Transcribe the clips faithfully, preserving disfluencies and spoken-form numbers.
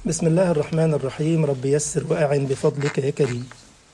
بسم الله الرحمن الرحيم. رب يسر وأعن بفضلك يا كريم.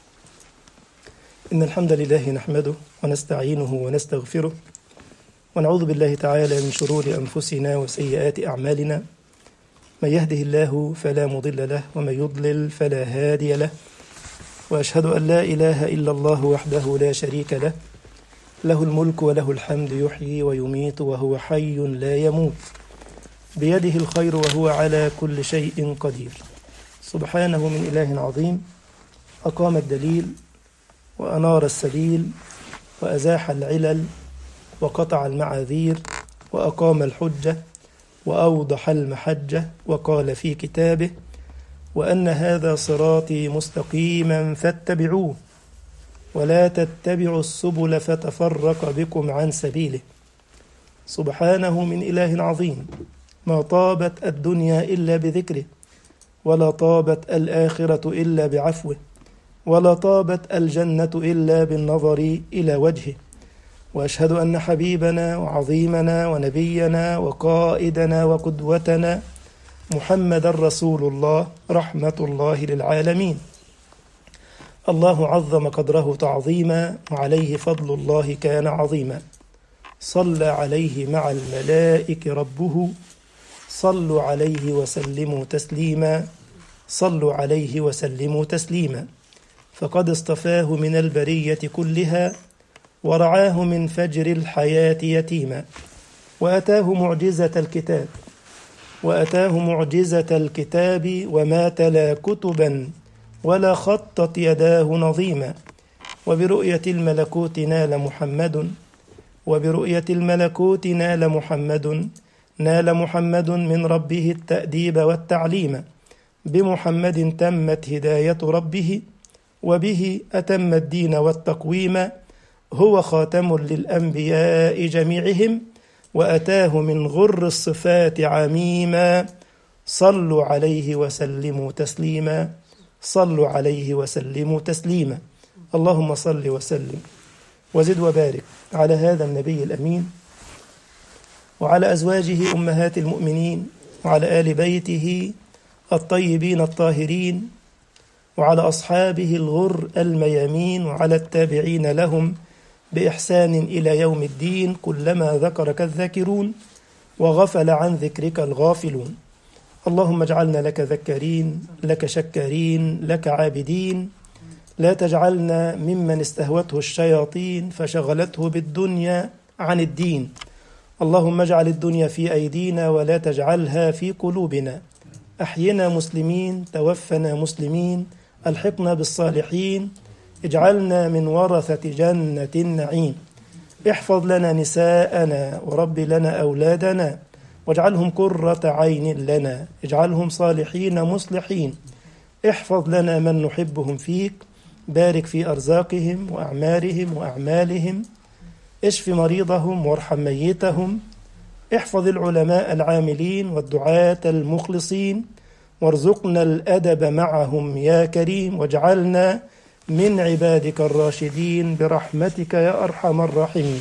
إن الحمد لله نحمده ونستعينه ونستغفره ونعوذ بالله تعالى من شرور أنفسنا وسيئات أعمالنا. من يهده الله فلا مضل له ومن يضلل فلا هادي له، وأشهد أن لا إله إلا الله وحده لا شريك له، له الملك وله الحمد، يحيي ويميت وهو حي لا يموت، بيده الخير وهو على كل شيء قدير. سبحانه من إله عظيم أقام الدليل وأنار السبيل وأزاح العلل وقطع المعاذير وأقام الحجة وأوضح المحجة، وقال في كتابه: وأن هذا صراطي مستقيما فاتبعوه ولا تتبعوا السبل فتفرق بكم عن سبيله. سبحانه من إله عظيم. ما طابت الدنيا إلا بذكره، ولا طابت الآخرة إلا بعفوه، ولا طابت الجنة إلا بالنظر إلى وجهه. وأشهد أن حبيبنا وعظيمنا ونبينا وقائدنا وقدوتنا محمد رسول الله رحمة الله للعالمين. الله عظم قدره تعظيما، وعليه فضل الله كان عظيما. صلى عليه مع الملائكة ربه، صلوا عليه وسلموا تسليما، صلوا عليه وسلموا تسليما. فقد اصطفاه من البرية كلها، ورعاه من فجر الحياة يتيما، وأتاه معجزة الكتاب وأتاه معجزة الكتاب وما تلا كتبا ولا خطت يداه نظيما. وبرؤية الملكوت نال محمد وبرؤية الملكوت نال محمد نال محمد من ربه التأديب والتعليم. بمحمد تمت هداية ربه، وبه أتم الدين والتقويم. هو خاتم للأنبياء جميعهم، وأتاه من غر الصفات عميما. صلوا عليه وسلموا تسليما، صلوا عليه وسلموا تسليما. اللهم صل وسلم وزد وبارك على هذا النبي الأمين، وعلى أزواجه أمهات المؤمنين، وعلى آل بيته الطيبين الطاهرين، وعلى أصحابه الغر الميامين، وعلى التابعين لهم بإحسان إلى يوم الدين. كلما ذكرك الذاكرون وغفل عن ذكرك الغافلون. اللهم اجعلنا لك ذكارين، لك شكارين، لك عابدين. لا تجعلنا ممن استهوته الشياطين فشغلته بالدنيا عن الدين. اللهم اجعل الدنيا في أيدينا ولا تجعلها في قلوبنا. أحينا مسلمين، توفنا مسلمين، ألحقنا بالصالحين، اجعلنا من ورثة جنة النعيم. احفظ لنا نساءنا ورب لنا أولادنا، واجعلهم قرة عين لنا، اجعلهم صالحين مصلحين. احفظ لنا من نحبهم فيك، بارك في أرزاقهم وأعمارهم وأعمالهم، اشف مريضهم وارحم ميتهم. احفظ العلماء العاملين والدعاة المخلصين، وارزقنا الأدب معهم يا كريم، واجعلنا من عبادك الراشدين برحمتك يا أرحم الراحمين.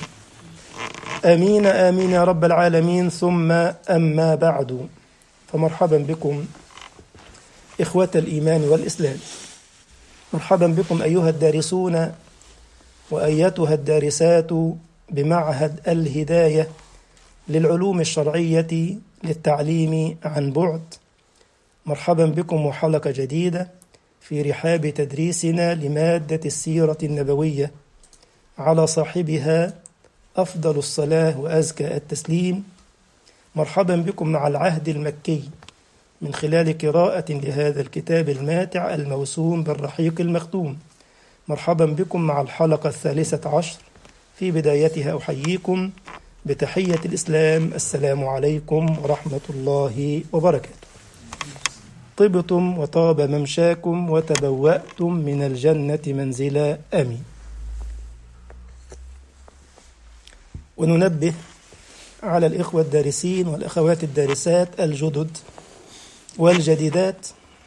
آمين آمين يا رب العالمين. ثم أما بعد، فمرحبا بكم إخوة الإيمان والإسلام. مرحبا بكم أيها الدارسون وأيتها الدارسات بمعهد الهداية للعلوم الشرعية للتعليم عن بعد. مرحبا بكم وحلقة جديدة في رحاب تدريسنا لمادة السيرة النبوية، على صاحبها أفضل الصلاة وأزكى التسليم. مرحبا بكم مع العهد المكي من خلال قراءة لهذا الكتاب الماتع الموسوم بالرحيق المختوم. مرحبا بكم مع الحلقة الثالثة عشر. في بدايتها أحييكم بتحية الإسلام: السلام عليكم ورحمة الله وبركاته. طبتم وطاب ممشاكم وتبوأتم من الجنة منزلا، آمين. وننبه على الإخوة الدارسين والأخوات الدارسات الجدد والجديدات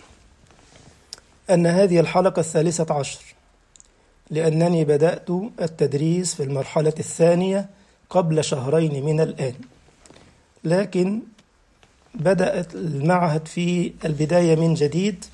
أن هذه الحلقة الثالثة عشر، لأنني بدأت التدريس في المرحلة الثانية قبل شهرين من الآن، لكن بدأت المعهد في البداية من جديد،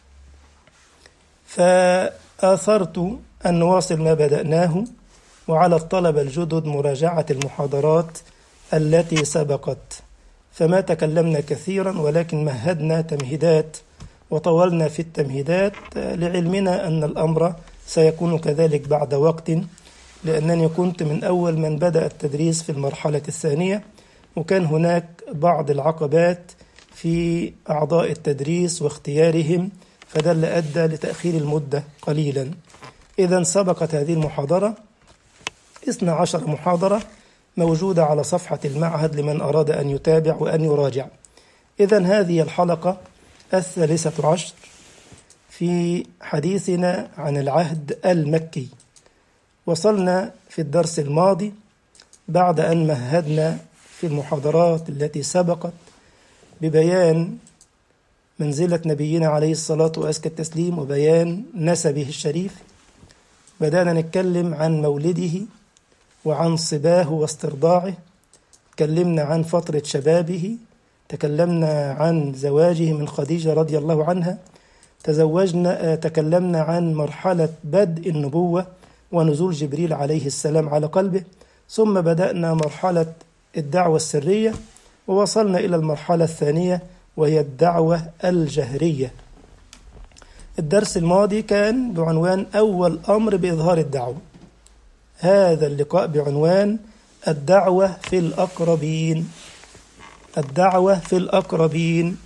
فآثرت أن نواصل ما بدأناه، وعلى الطلبة الجدد مراجعة المحاضرات التي سبقت، فما تكلمنا كثيرا ولكن مهدنا تمهيدات وطولنا في التمهيدات، لعلمنا أن الأمر سيكون كذلك بعد وقت، لأنني كنت من أول من بدأ التدريس في المرحلة الثانية، وكان هناك بعض العقبات في أعضاء التدريس واختيارهم، فده اللي أدى لتأخير المدة قليلا. إذا سبقت هذه المحاضرة اثنتا عشرة محاضرة موجودة على صفحة المعهد لمن أراد أن يتابع وأن يراجع. إذا هذه الحلقة الثالثة عشر في حديثنا عن العهد المكي. وصلنا في الدرس الماضي بعد أن مهدنا في المحاضرات التي سبقت ببيان منزلة نبينا عليه الصلاة وأزكى التسليم وبيان نسبه الشريف، بدأنا نتكلم عن مولده وعن صباه واسترضاعه، تكلمنا عن فترة شبابه، تكلمنا عن زواجه من خديجة رضي الله عنها، تزوجنا تكلمنا عن مرحلة بدء النبوة ونزول جبريل عليه السلام على قلبه، ثم بدأنا مرحلة الدعوة السرية، ووصلنا إلى المرحلة الثانية وهي الدعوة الجهرية. الدرس الماضي كان بعنوان أول أمر بإظهار الدعوة، هذا اللقاء بعنوان الدعوة في الأقربين. الدعوة في الأقربين.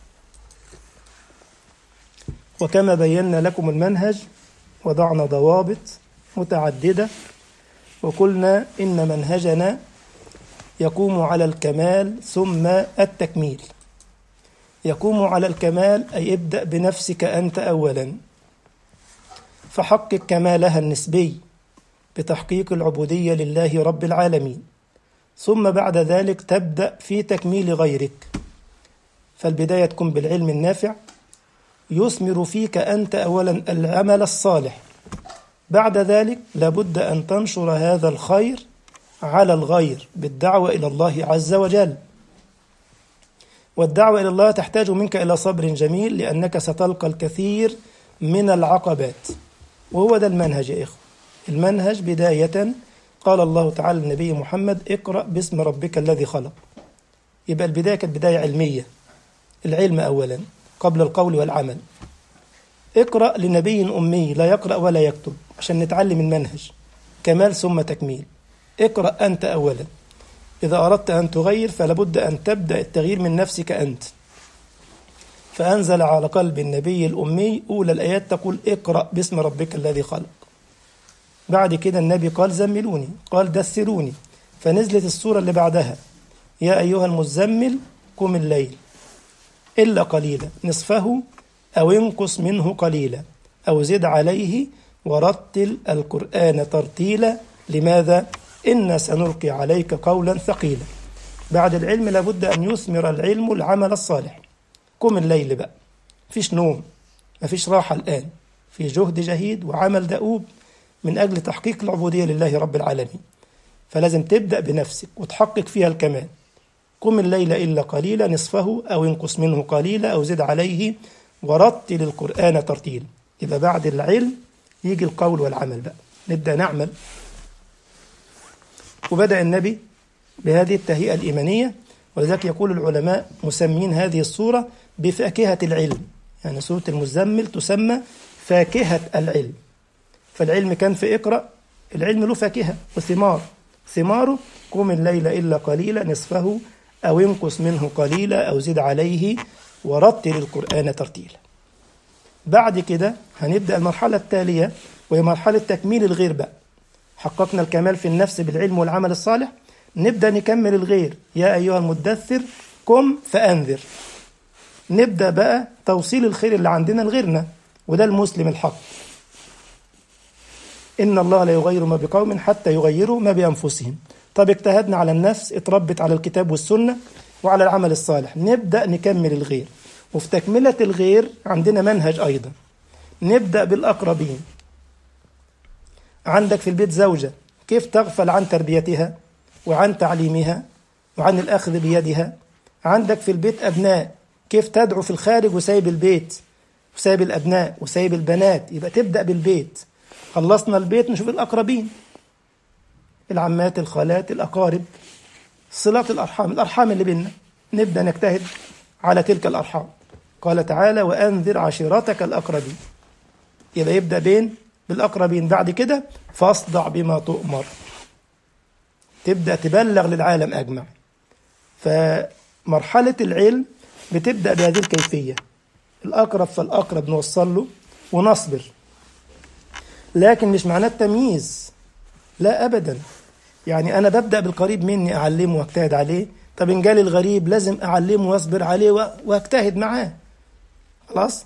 وكما بينا لكم المنهج وضعنا ضوابط متعددة، وقلنا إن منهجنا يقوم على الكمال ثم التكميل. يقوم على الكمال أي ابدأ بنفسك أنت أولا، فحقق كمالها النسبي بتحقيق العبودية لله رب العالمين، ثم بعد ذلك تبدأ في تكميل غيرك، فالبداية تكون بالعلم النافع يثمر فيك أنت أولا العمل الصالح، بعد ذلك لابد أن تنشر هذا الخير على الغير بالدعوة إلى الله عز وجل. والدعوة إلى الله تحتاج منك إلى صبر جميل، لأنك ستلقى الكثير من العقبات، وهو ده المنهج يا إخوة. المنهج بداية قال الله تعالى للنبي محمد اقرأ باسم ربك الذي خلق، يبقى البداية كانت بداية علمية، العلم أولا قبل القول والعمل. اقرأ لنبي أمي لا يقرأ ولا يكتب عشان نتعلم المنهج، كمال ثم تكميل. اقرأ أنت أولا، إذا أردت أن تغير فلابد أن تبدأ التغيير من نفسك أنت. فأنزل على قلب النبي الأمي أولى الآيات تقول اقرأ باسم ربك الذي خلق. بعد كده النبي قال زملوني، قال دثروني، فنزلت السورة اللي بعدها يا أيها المزمل قم الليل إلا قليلا نصفه أو انقص منه قليلا أو زد عليه ورتل القرآن ترتيلا. لماذا؟ إنا سنلقي عليك قولا ثقيلا. بعد العلم لابد أن يثمر العلم العمل الصالح. قم الليل بقى، مفيش نوم، مفيش راحة الآن، في جهد جهيد وعمل دؤوب من أجل تحقيق العبودية لله رب العالمين، فلازم تبدأ بنفسك وتحقق فيها الكمال. قم الليل إلا قليلا نصفه أو انقص منه قليلا أو زد عليه ورتل القرآن ترتيلا. يبقى بعد العلم يجي القول والعمل بقى، نبدأ نعمل. وبدأ النبي بهذه التهيئة الإيمانية، ولذلك يقول العلماء مسمين هذه السورة بفاكهة العلم، يعني سورة المزمل تسمى فاكهة العلم. فالعلم كان في اقرأ، العلم له فاكهة وثمار، ثماره قم الليل إلا قليلا نصفه أو انقص منه قليلا أو زد عليه ورتل القرآن ترتيلا. بعد كده هنبدأ المرحلة التالية وهي مرحلة تكميل الغير بقى. حققنا الكمال في النفس بالعلم والعمل الصالح، نبدأ نكمل الغير. يا أيها المدثر قم فأنذر. نبدأ بقى توصيل الخير اللي عندنا لغيرنا، وده المسلم الحق. إن الله لا يغير ما بقوم حتى يغيروا ما بأنفسهم. طب اجتهدنا على النفس، اتربت على الكتاب والسنة وعلى العمل الصالح، نبدأ نكمل الغير. وفي تكملة الغير عندنا منهج أيضا، نبدأ بالأقربين. عندك في البيت زوجة، كيف تغفل عن تربيتها وعن تعليمها وعن الأخذ بيدها عندك في البيت أبناء، كيف تدعو في الخارج وسايب البيت وسايب الأبناء وسايب البنات؟ يبقى تبدأ بالبيت. خلصنا البيت نشوف الأقربين، العمات، الخالات، الأقارب، صلات الأرحام، الأرحام اللي بيننا، نبدأ نجتهد على تلك الأرحام. قال تعالى وأنذر عشيرتك الأقربين. يبقى يبدأ بين بالأقربين، بعد كده فاصدع بما تؤمر، تبدأ تبلغ للعالم أجمع. فمرحلة العلم بتبدأ بهذه الكيفية، الأقرب فالأقرب نوصل له ونصبر. لكن مش معناه التمييز، لا أبدا. يعني أنا ببدأ بالقريب مني أعلمه واجتهد عليه، طب إن جالي الغريب لازم أعلمه واصبر عليه واجتهد معاه. خلاص.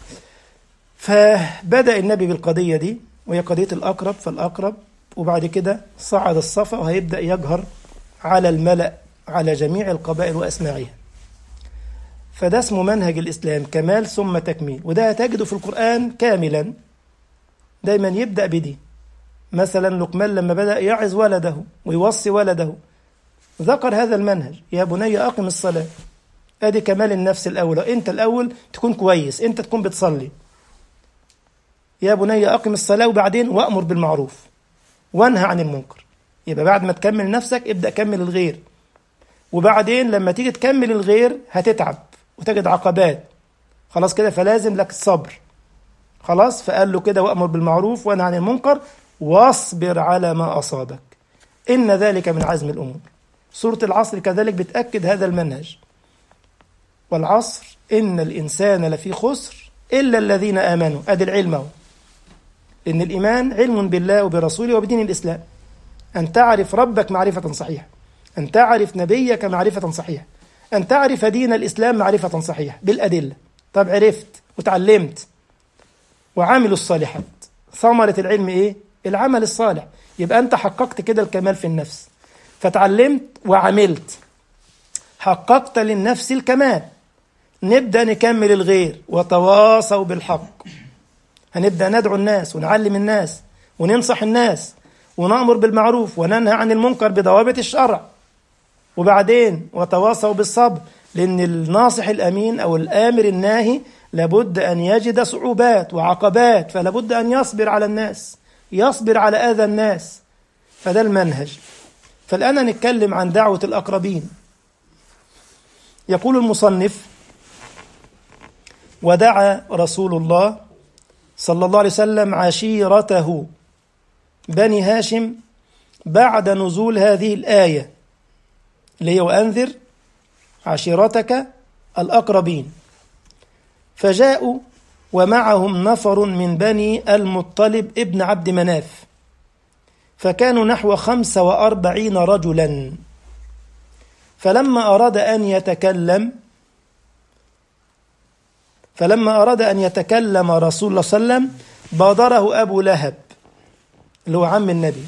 فبدأ النبي بالقضية دي، وهي قضية الأقرب فالأقرب، وبعد كده صعد الصفا وهيبدأ يجهر على الملأ على جميع القبائل وأسماعها. فده اسمه منهج الإسلام، كمال ثم تكميل، وده هتجده في القرآن كاملا، دايما يبدأ بدي. مثلا لقمان لما بدأ يعظ ولده ويوصي ولده ذكر هذا المنهج، يا بني أقم الصلاة. ادي كمال النفس الأولى، انت الأول تكون كويس، انت تكون بتصلي، يا بني أقم الصلاة، وبعدين وأمر بالمعروف وانهى عن المنكر. يبقى بعد ما تكمل نفسك ابدأ كمل الغير، وبعدين لما تيجي تكمل الغير هتتعب وتجد عقبات، خلاص كده، فلازم لك الصبر. خلاص، فقال له كده وأمر بالمعروف وانهى عن المنكر واصبر على ما أصابك إن ذلك من عزم الأمور. سورة العصر كذلك بتأكد هذا المنهج، والعصر إن الإنسان لفي خسر إلا الذين آمنوا. أدي العلم اهو، إن الإيمان علم بالله وبرسوله وبدين الإسلام، أن تعرف ربك معرفة صحيحة، أن تعرف نبيك معرفة صحيحة، أن تعرف دين الإسلام معرفة صحيحة بالأدلة. طب عرفت وتعلمت وعاملوا الصالحات، ثمرة العلم إيه؟ العمل الصالح. يبقى أنت حققت كده الكمال في النفس، فتعلمت وعملت، حققت للنفس الكمال. نبدأ نكمل الغير، وتواصوا بالحق. هنبدأ ندعو الناس ونعلم الناس وننصح الناس ونأمر بالمعروف وننهى عن المنكر بضوابط الشرع. وبعدين وتواصوا بالصبر، لأن الناصح الأمين أو الآمر الناهي لابد أن يجد صعوبات وعقبات، فلابد أن يصبر على الناس، يصبر على أذى الناس. فده المنهج. فالآن نتكلم عن دعوة الأقربين. يقول المصنف ودعا رسول الله صلى الله عليه وسلم عشيرته بني هاشم بعد نزول هذه الآية اللي هي وأنذر عشيرتك الأقربين. فجاءوا ومعهم نفر من بني المطلب ابن عبد مناف، فكانوا نحو خمسة وأربعين رجلا. فلما أراد أن يتكلم فلما أراد أن يتكلم رسول الله صلى الله عليه وسلم بادره أبو لهب اللي هو عم النبي.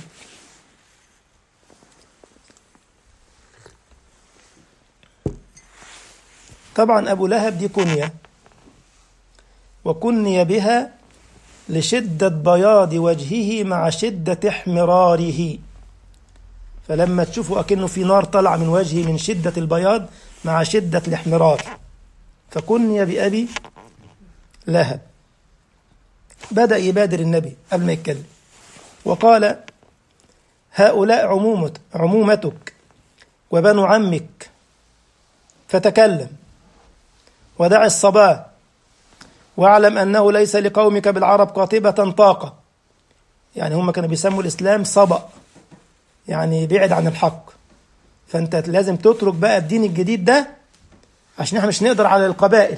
طبعا أبو لهب دي كنية، وكني بها لشدة بياض وجهه مع شدة احمراره، فلما تشوفوا أكنه في نار طلع من وجهه من شدة البياض مع شدة الاحمرار، فكني بأبي لهب. بدأ يبادر النبي قبل ما يتكلم وقال هؤلاء عمومت عمومتك وبنو عمك، فتكلم ودع الصبا، واعلم أنه ليس لقومك بالعرب قاطبة طاقة. يعني هم كانوا بيسموا الإسلام صبأ، يعني بعد عن الحق، فأنت لازم تترك بقى الدين الجديد ده عشان احنا مش نقدر على القبائل.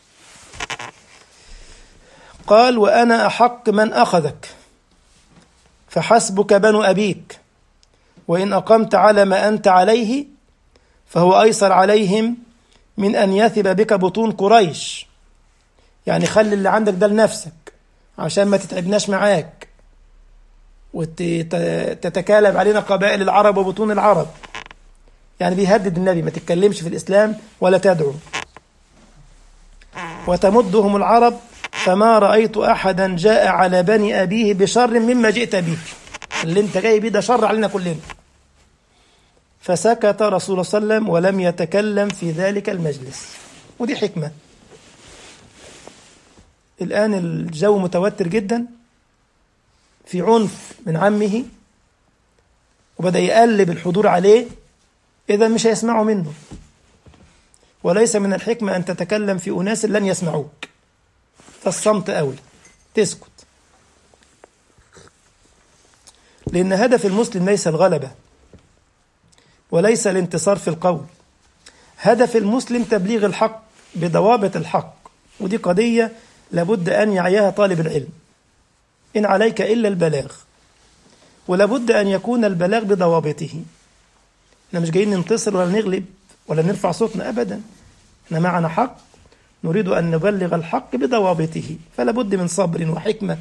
قال وأنا أحق من أخذك، فحسبك بنو أبيك، وإن أقمت على ما أنت عليه فهو أيسر عليهم من أن يثب بك بطون قريش. يعني خلي اللي عندك ده لنفسك عشان ما تتعبناش معاك وتتكالب علينا قبائل العرب وبطون العرب. يعني بيهدد النبي ما تتكلمش في الإسلام ولا تدعو. وتمدهم العرب فما رأيت أحدا جاء على بني أبيه بشر مما جئت به. اللي انت جاي بيه ده شر علينا كلنا. فسكت رسول الله صلى الله عليه وسلم ولم يتكلم في ذلك المجلس. ودي حكمة. الآن الجو متوتر جدا، في عنف من عمه، وبدأ يقلب الحضور عليه، إذا مش هيسمعوا منه. وليس من الحكمة أن تتكلم في أناس لن يسمعوك، فالصمت أولى، تسكت. لأن هدف المسلم ليس الغلبة وليس الانتصار في القول. هدف المسلم تبليغ الحق بضوابط الحق، ودي قضية لابد أن يعيها طالب العلم. إن عليك إلا البلاغ، ولابد أن يكون البلاغ بضوابطه. احنا مش جايين ننتصر ولا نغلب ولا نرفع صوتنا أبدا، احنا معنا حق نريد أن نبلغ الحق بضوابطه، فلا بد من صبر وحكمة.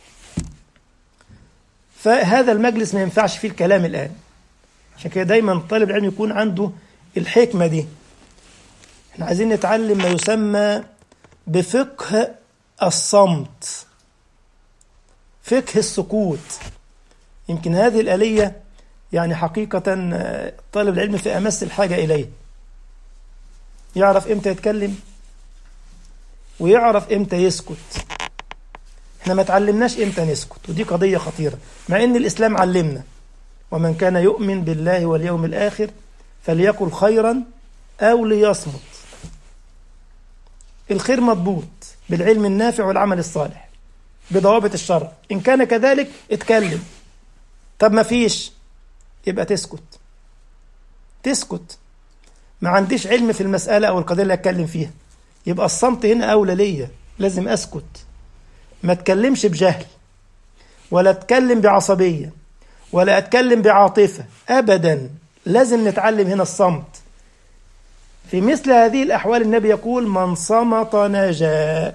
فهذا المجلس ما ينفعش فيه الكلام الآن. عشان كده دايما طالب العلم يكون عنده الحكمة دي. احنا عايزين نتعلم ما يسمى بفقه الصمت، فقه السكوت. يمكن هذه الآلية يعني حقيقة طالب العلم في أمس الحاجة إليه. يعرف إمتى يتكلم ويعرف إمتى يسكت. احنا ما تعلمناش إمتى نسكت، ودي قضية خطيرة، مع إن الإسلام علمنا: ومن كان يؤمن بالله واليوم الآخر فليقل خيرا أو ليصمت. الخير مضبوط بالعلم النافع والعمل الصالح بضوابط الشرع. إن كان كذلك اتكلم، طب ما فيش يبقى تسكت. تسكت، ما عنديش علم في المسألة أو القضية اللي أتكلم فيها، يبقى الصمت هنا أولى ليا، لازم أسكت. ما أتكلمش بجهل ولا أتكلم بعصبية ولا أتكلم بعاطفة أبدا، لازم نتعلم هنا الصمت. في مثل هذه الأحوال النبي يقول: من صمت نجا،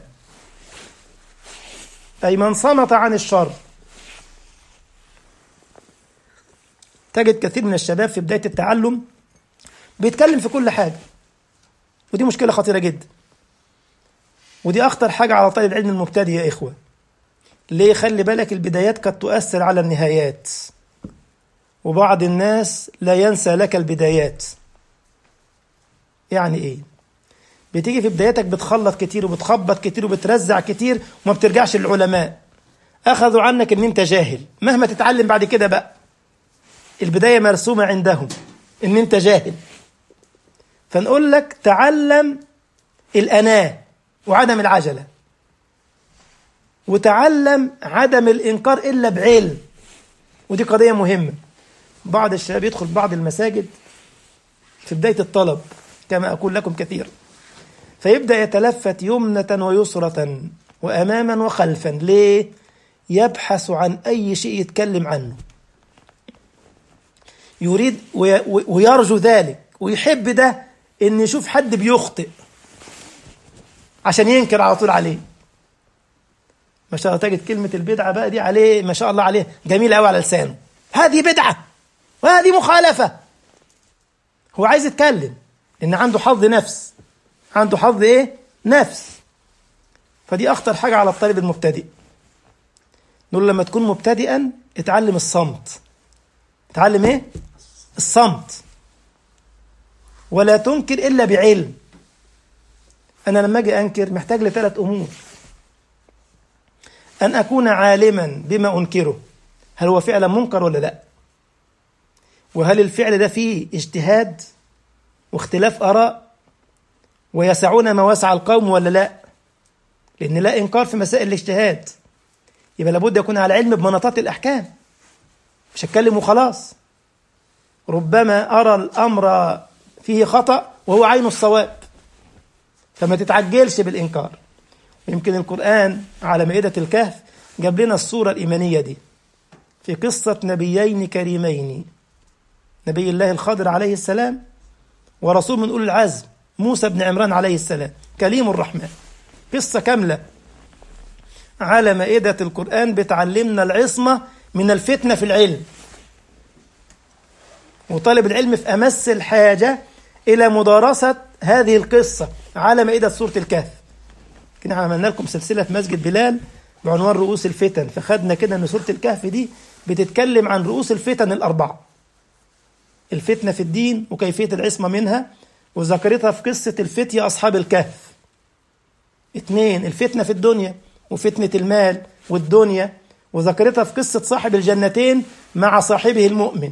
أي من صمت عن الشر. تجد كثير من الشباب في بداية التعلم بيتكلم في كل حاجة، ودي مشكلة خطيرة جدا، ودي أخطر حاجة على طالب العلم المبتدئ يا إخوة. ليه؟ خلي بالك، البدايات قد تؤثر على النهايات، وبعض الناس لا ينسى لك البدايات. يعني إيه؟ بتيجي في بدايتك بتخلط كتير وبتخبط كتير وبترزع كتير وما بترجعش للعلماء، أخذوا عنك إن أنت جاهل. مهما تتعلم بعد كده بقى، البداية مرسومة عندهم إن أنت جاهل. فنقول لك تعلم الأناة وعدم العجلة، وتعلم عدم الإنكار إلا بعلم، ودي قضية مهمة. بعض الشباب يدخل بعض المساجد في بداية الطلب كما أقول لكم كثيرا، فيبدأ يتلفت يمنة ويسرة وأماما وخلفا. ليه؟ يبحث عن أي شيء يتكلم عنه، يريد ويرجو ذلك ويحب ده، إن يشوف حد بيخطئ عشان ينكر على طول عليه. ما شاء الله، تجد كلمة البدعة بقى دي عليه ما شاء الله عليه جميلة قوي على لسانه، هذه بدعة وهذه مخالفة. هو عايز يتكلم إن عنده حظ نفس، عنده حظ إيه؟ نفس. فدي أخطر حاجة على الطالب المبتدئ. نقول لما تكون مبتدئا اتعلم الصمت. اتعلم إيه؟ الصمت، ولا تنكر إلا بعلم. أنا لما أجي أنكر محتاج لثلاث أمور: أن أكون عالما بما أنكره، هل هو فعلا منكر ولا لا؟ وهل الفعل ده فيه اجتهاد واختلاف آراء ويسعون ما وسع القوم ولا لا؟ لأن لا إنكار في مسائل الاجتهاد، يبقى لابد يكون على علم بمناطات الأحكام، مش هتكلم وخلاص. ربما أرى الأمر فيه خطأ وهو عين الصواب، فما تتعجلش بالإنكار. ويمكن القرآن على مائدة الكهف جاب لنا الصورة الإيمانية دي في قصة نبيين كريمين، نبي الله الخضر عليه السلام ورسول من أولي العزم موسى بن عمران عليه السلام، كليم الرحمن. قصة كاملة على مائدة القرآن بتعلمنا العصمة من الفتنة في العلم. وطالب العلم في أمس الحاجة إلى مدارسة هذه القصة على مائدة سورة الكهف. كنا عملنا لكم سلسلة في مسجد بلال بعنوان رؤوس الفتن، فخدنا كده أن سورة الكهف دي بتتكلم عن رؤوس الفتن الأربعة. الفتنة في الدين وكيفية العصمة منها، وذكرتها في قصة الفتية أصحاب الكهف. اثنين، الفتنة في الدنيا وفتنة المال والدنيا، وذكرتها في قصة صاحب الجنتين مع صاحبه المؤمن.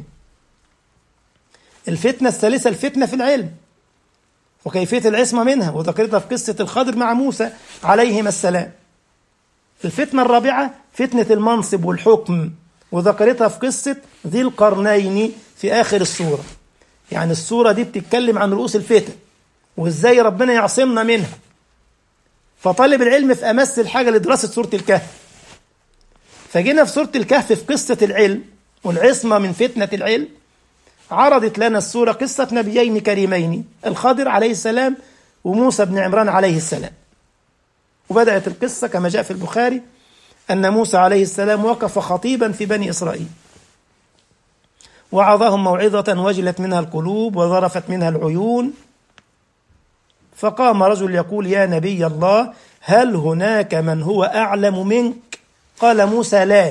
الفتنة الثالثة الفتنة في العلم وكيفية العصمة منها، وذكرتها في قصة الخضر مع موسى عليهما السلام. الفتنة الرابعة فتنة المنصب والحكم، وذكرتها في قصة ذي القرنين في آخر السورة. يعني السورة دي بتتكلم عن رؤوس الفتن وإزاي ربنا يعصمنا منها. فطالب العلم في أمس الحاجة لدراسة سورة الكهف. فجينا في سورة الكهف في قصة العلم والعصمة من فتنة العلم، عرضت لنا السورة قصة نبيين كريمين، الخضر عليه السلام وموسى بن عمران عليه السلام. وبدأت القصة كما جاء في البخاري أن موسى عليه السلام وقف خطيبا في بني إسرائيل وعظهم موعظة وجلت منها القلوب وظرفت منها العيون، فقام رجل يقول: يا نبي الله، هل هناك من هو أعلم منك؟ قال موسى: لا.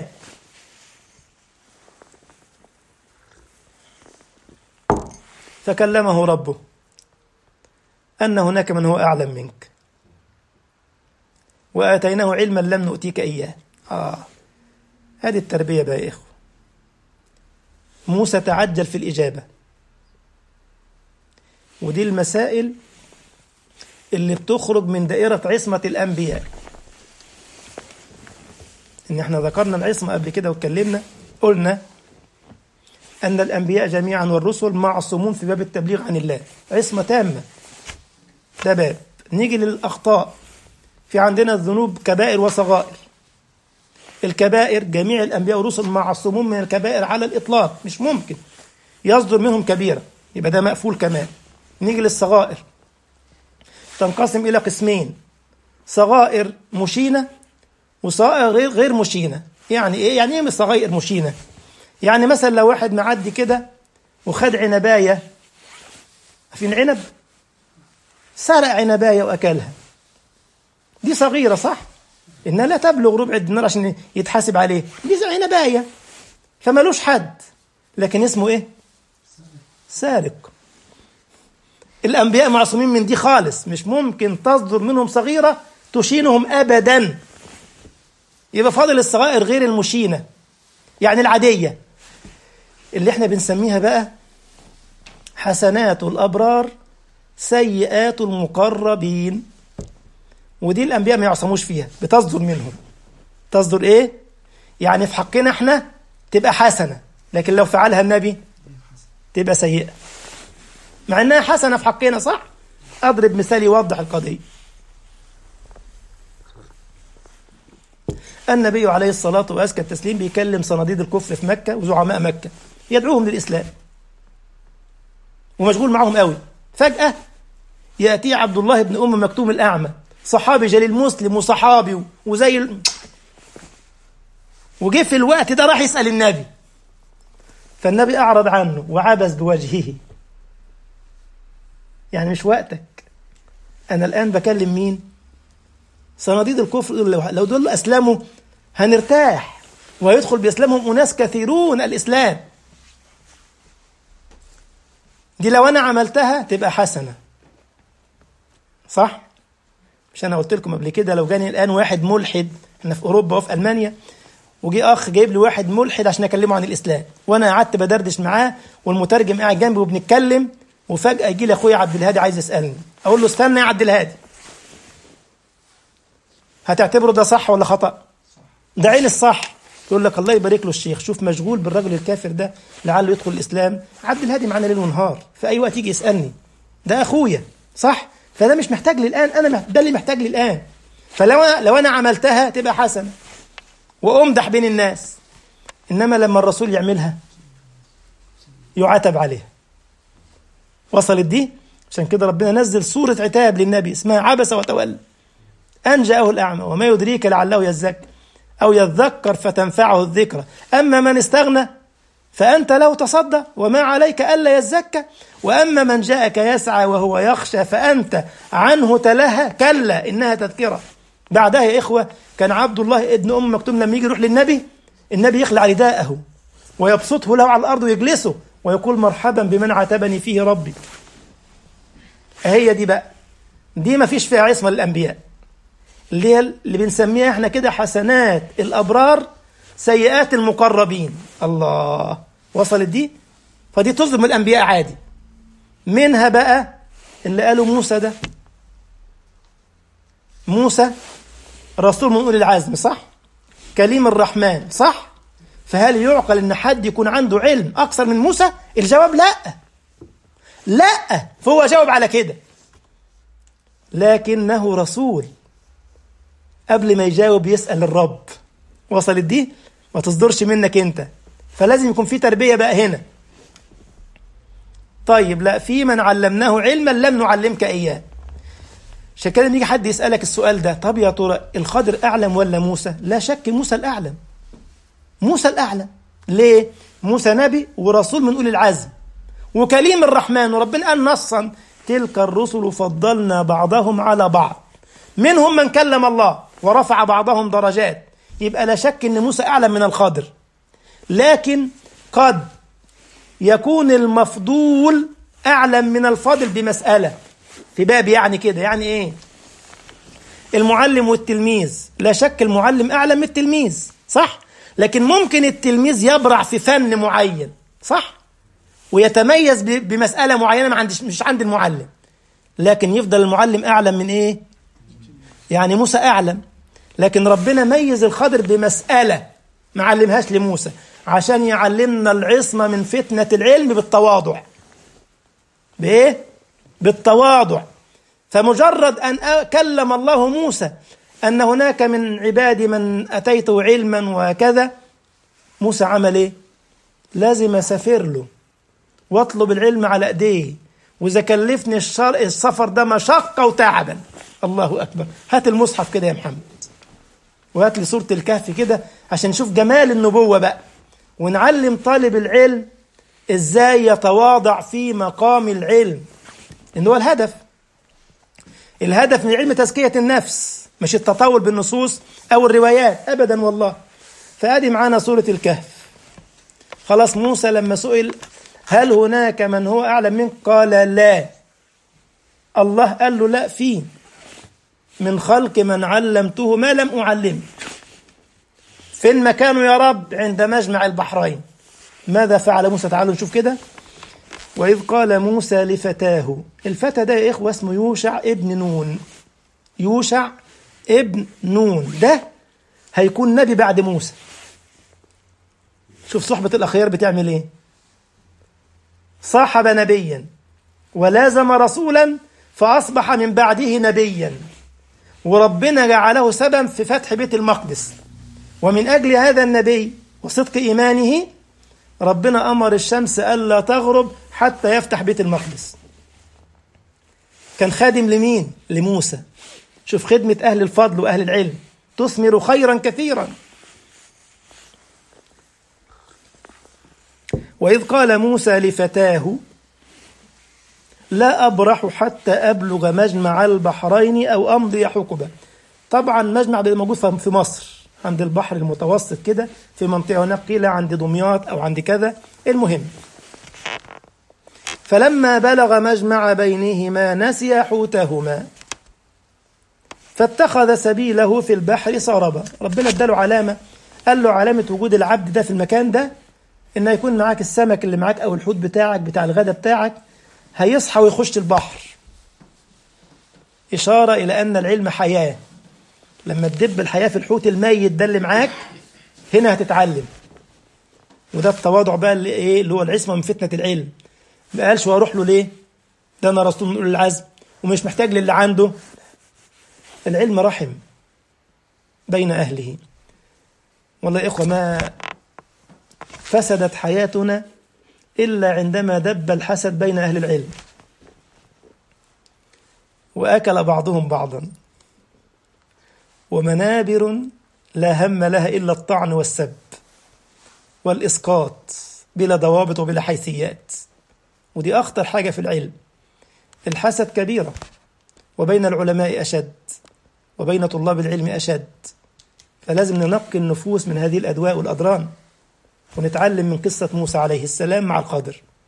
فكلمه ربه أن هناك من هو أعلم منك وآتيناه علما لم نؤتيك إياه. آه هذه التربية بقى يا إخوة. موسى تعجل في الإجابة، ودي المسائل اللي بتخرج من دائرة عصمة الأنبياء. إن إحنا ذكرنا العصمة قبل كده واتكلمنا، قلنا أن الأنبياء جميعا والرسل معصومون في باب التبليغ عن الله، عصمة تامة. ده باب. نيجي للأخطاء، في عندنا الذنوب كبائر وصغائر. الكبائر جميع الأنبياء والرسل معصومون من الكبائر على الإطلاق، مش ممكن يصدر منهم كبيرة، يبقى ده مقفول كمان. نيجي للصغائر، تنقسم إلى قسمين: صغائر مشينة وصغائر غير غير مشينة. يعني إيه؟ يعني إيه من صغائر مشينة؟ يعني مثلا لو واحد معدي كده وخد عنباية في العنب، سرق عنباية وأكلها، دي صغيرة صح؟ إنها لا تبلغ ربع الدينار عشان يتحاسب عليه، دي عنباية فمالوش حد، لكن اسمه إيه؟ سارق. الأنبياء معصومين من دي خالص، مش ممكن تصدر منهم صغيرة تشينهم أبدا. يبقى فاضل الصغائر غير المشينة، يعني العادية اللي احنا بنسميها بقى حسنات الأبرار سيئات المقربين، ودي الأنبياء ما يعصموش فيها، بتصدر منهم. تصدر إيه؟ يعني في حقنا احنا تبقى حسنة، لكن لو فعلها النبي تبقى سيئة، مع أنها حسنة في حقنا صح؟ أضرب مثال يوضح القضية. النبي عليه الصلاة وأزكى التسليم بيكلم صناديد الكفر في مكة وزعماء مكة، يدعوهم للإسلام ومشغول معهم قوي. فجأة يأتي عبد الله بن أم مكتوم الأعمى، صحابي جليل مسلم وصحابي وزي ال... وجه في الوقت ده راح يسأل النبي، فالنبي أعرض عنه وعبس بوجهه، يعني مش وقتك، أنا الآن بكلم مين؟ صناديد الكفر. لو دول أسلموا هنرتاح ويدخل بإسلامهم أناس كثيرون الإسلام، دي لو أنا عملتها تبقى حسنة صح؟ مش أنا قلت لكم قبل كده لو جاني الآن واحد ملحد، احنا في أوروبا وفي ألمانيا، وجي أخ جايب لي واحد ملحد عشان أكلمه عن الإسلام، وأنا قعدت بدردش معاه والمترجم قاعد جنبي وبنتكلم، وفجأة يجي لي أخويا عبد الهادي عايز يسألني، أقول له استنى يا عبد الهادي، هتعتبره ده صح ولا خطأ؟ ده عين الصح. يقول لك الله يبارك له الشيخ، شوف مشغول بالرجل الكافر ده لعله يدخل الإسلام. عبد الهادي معنا ليل ونهار، في أي وقت يجي يسألني، ده أخويا صح؟ فده مش محتاج لي الآن، أنا ده اللي محتاج لي الآن. فلو أنا لو أنا عملتها تبقى حسنة وأمدح بين الناس، إنما لما الرسول يعملها يعاتب عليها. وصلت دي؟ عشان كده ربنا نزل سورة عتاب للنبي اسمها عبس وتولى أن جاءه الأعمى وما يدريك لعله يزكى أو يذكر فتنفعه الذكرى أما من استغنى فأنت له تصدى وما عليك ألا يزكى وأما من جاءك يسعى وهو يخشى فأنت عنه تلهى كلا إنها تذكرة. بعدها يا إخوة كان عبد الله ابن أم مكتوم لما يجي يروح للنبي، النبي يخلع رداءه ويبسطه له على الأرض ويجلسه ويقول مرحبا بمن عاتبني فيه ربي. هي دي بقى، دي ما فيش فيها عصمة للأنبياء، اللي هي اللي بنسميها احنا كده حسنات الأبرار سيئات المقربين. الله، وصلت دي؟ فدي تظلم الأنبياء عادي. منها بقى اللي قالوا موسى ده، موسى رسول من أولي العزم صح؟ كليم الرحمن صح؟ فهل يعقل ان حد يكون عنده علم اكثر من موسى؟ الجواب لا لا، فهو جاوب على كده، لكنه رسول. قبل ما يجاوب يسأل الرب. وصلت دي؟ ما تصدرش منك انت، فلازم يكون في تربية بقى هنا. طيب لا، في من علمناه علما لم نعلمك اياه. عشان كده لما يجي حد يسألك السؤال ده، طب يا ترى الخضر اعلم ولا موسى؟ لا شك موسى الاعلم، موسى الأعلى. ليه؟ موسى نبي ورسول من أولي العزم وكليم الرحمن، وربنا قال نصا تلك الرسل فضلنا بعضهم على بعض، منهم من كلم الله ورفع بعضهم درجات. يبقى لا شك أن موسى أعلم من الخضر، لكن قد يكون المفضول أعلم من الفاضل بمسألة في باب، يعني كده، يعني إيه؟ المعلم والتلميذ، لا شك المعلم أعلم من التلميذ صح؟ لكن ممكن التلميذ يبرع في فن معين صح، ويتميز بمسألة معينة ما عندش مش عند المعلم، لكن يفضل المعلم أعلم من إيه؟ يعني موسى أعلم، لكن ربنا ميز الخضر بمسألة ما علمهاش لموسى عشان يعلمنا العصمة من فتنة العلم بالتواضع. بإيه؟ بالتواضع. فمجرد أن كلم الله موسى أن هناك من عبادي من أتيته علما وكذا، موسى عمل إيه؟ لازم أسافر له واطلب العلم على أيديه، وإذا كلفني السفر ده مشقة وتعبا. الله أكبر. هات المصحف كده يا محمد، وهات لي سورة الكهف كده عشان نشوف جمال النبوة بقى، ونعلم طالب العلم إزاي يتواضع في مقام العلم، إن هو الهدف الهدف من العلم تزكية النفس، مش التطاول بالنصوص أو الروايات أبدا والله. فأدي معانا سورة الكهف. خلاص، موسى لما سئل هل هناك من هو أعلم منك قال لا. الله قال له لا، في من خلق من علمته ما لم أعلم. فين مكانه يا رب؟ عند مجمع البحرين. ماذا فعل موسى؟ تعالوا نشوف كده. وإذ قال موسى لفتاه، الفتى ده يا إخوة اسمه يوشع ابن نون. يوشع ابن نون ده هيكون نبي بعد موسى. شوف صحبة الأخيار بتعمل إيه؟ صاحب نبيا ولازم رسولا فأصبح من بعده نبيا، وربنا جعله سبب في فتح بيت المقدس. ومن أجل هذا النبي وصدق إيمانه ربنا أمر الشمس ألا تغرب حتى يفتح بيت المقدس. كان خادم لمين؟ لموسى. شوف خدمة أهل الفضل وأهل العلم تثمر خيرا كثيرا. وإذ قال موسى لفتاه لا أبرح حتى أبلغ مجمع البحرين أو أمضي حقبة. طبعا مجمع ده موجود في مصر عند البحر المتوسط كده، في منطقة هناك قيل عند دمياط أو عند كذا. المهم، فلما بلغ مجمع بينهما نسي حوتهما فاتخذ سبيله في البحر سربا. ربنا اداله علامة، قال له علامة وجود العبد ده في المكان ده إن يكون معاك السمك اللي معاك أو الحوت بتاعك بتاع الغداء بتاعك هيصحى ويخش البحر، إشارة إلى أن العلم حياة. لما تدب الحياة في الحوت الميت ده اللي معاك هنا هتتعلم. وده التواضع بقى اللي إيه اللي هو العصمة من فتنة العلم. ما قالش وأروح له ليه؟ ده أنا رسول من أولي العزم ومش محتاج للي عنده. العلم رحم بين أهله. والله يا إخوة ما فسدت حياتنا إلا عندما دب الحسد بين أهل العلم وأكل بعضهم بعضا، ومنابر لا هم لها إلا الطعن والسب والإسقاط بلا ضوابط وبلا حيثيات. ودي أخطر حاجة في العلم. الحسد كبيرة، وبين العلماء أشد، وبين طلاب العلم أشد. فلازم ننقي النفوس من هذه الأدواء والأضران، ونتعلم من قصة موسى عليه السلام مع الخضر.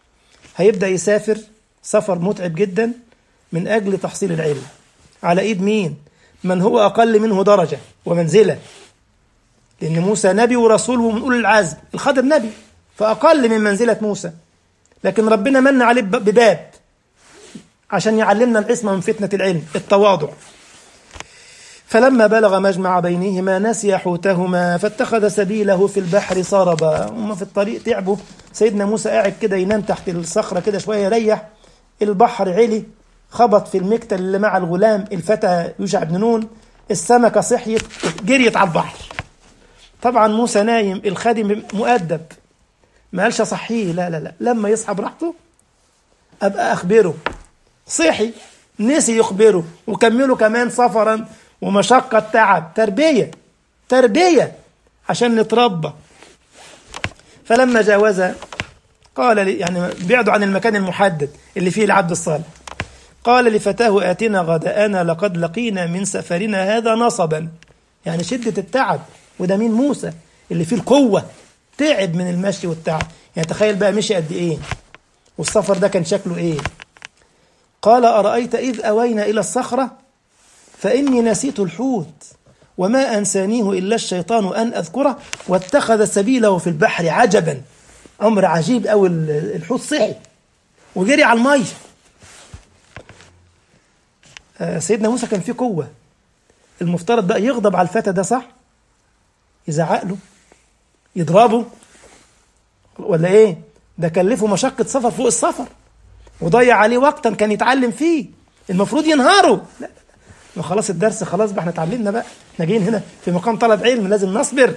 هيبدأ يسافر سفر متعب جدا من أجل تحصيل العلم. على إيد مين؟ من هو أقل منه درجة ومنزلة، لأن موسى نبي ورسول ومن أولي العزم، الخضر نبي فأقل من منزلة موسى، لكن ربنا من عليه بباب عشان يعلمنا العصمة من فتنة العلم، التواضع. فلما بلغ مجمع بينهما نسي حوتهما فاتخذ سبيله في البحر سربا. هم في الطريق تعبوا، سيدنا موسى قاعد كده ينام تحت الصخرة كده شوية يريح، البحر علي خبط في المكتل اللي مع الغلام الفتى يوشع بن نون، السمكة صحيت جريت على البحر. طبعا موسى نايم، الخادم مؤدب ما قالش صحيه، لا لا لا، لما يصحى براحته أبقى أخبره. صحي نسي يخبره وكملوا كمان سفرا ومشقة تعب، تربية تربية عشان نتربى. فلما جاوز قال لي يعني بعدوا عن المكان المحدد اللي فيه العبد الصالح، قال لفتاه آتنا غداءنا لقد لقينا من سفرنا هذا نصبا، يعني شدة التعب. وده مين؟ موسى اللي فيه القوة، تعب من المشي والتعب. يعني تخيل بقى مشي قد ايه، والسفر ده كان شكله ايه. قال أرأيت إذ أوينا إلى الصخرة فإني نسيت الحوت وما أنسانيه إلا الشيطان أن أذكره واتخذ سبيله في البحر. عجبا، أمر عجيب أو الحوت صحي وجري على المية. آه سيدنا موسى كان فيه قوة، المفترض بقى يغضب على الفتى ده، صح؟ يزعق له، يضربه، ولا ايه؟ ده كلفه مشقة سفر فوق السفر وضيع عليه وقتا كان يتعلم فيه، المفروض ينهاره. لا لا، خلاص الدرس خلاص بقى، احنا اتعلمنا بقى، احنا جايين هنا في مقام طلب علم لازم نصبر.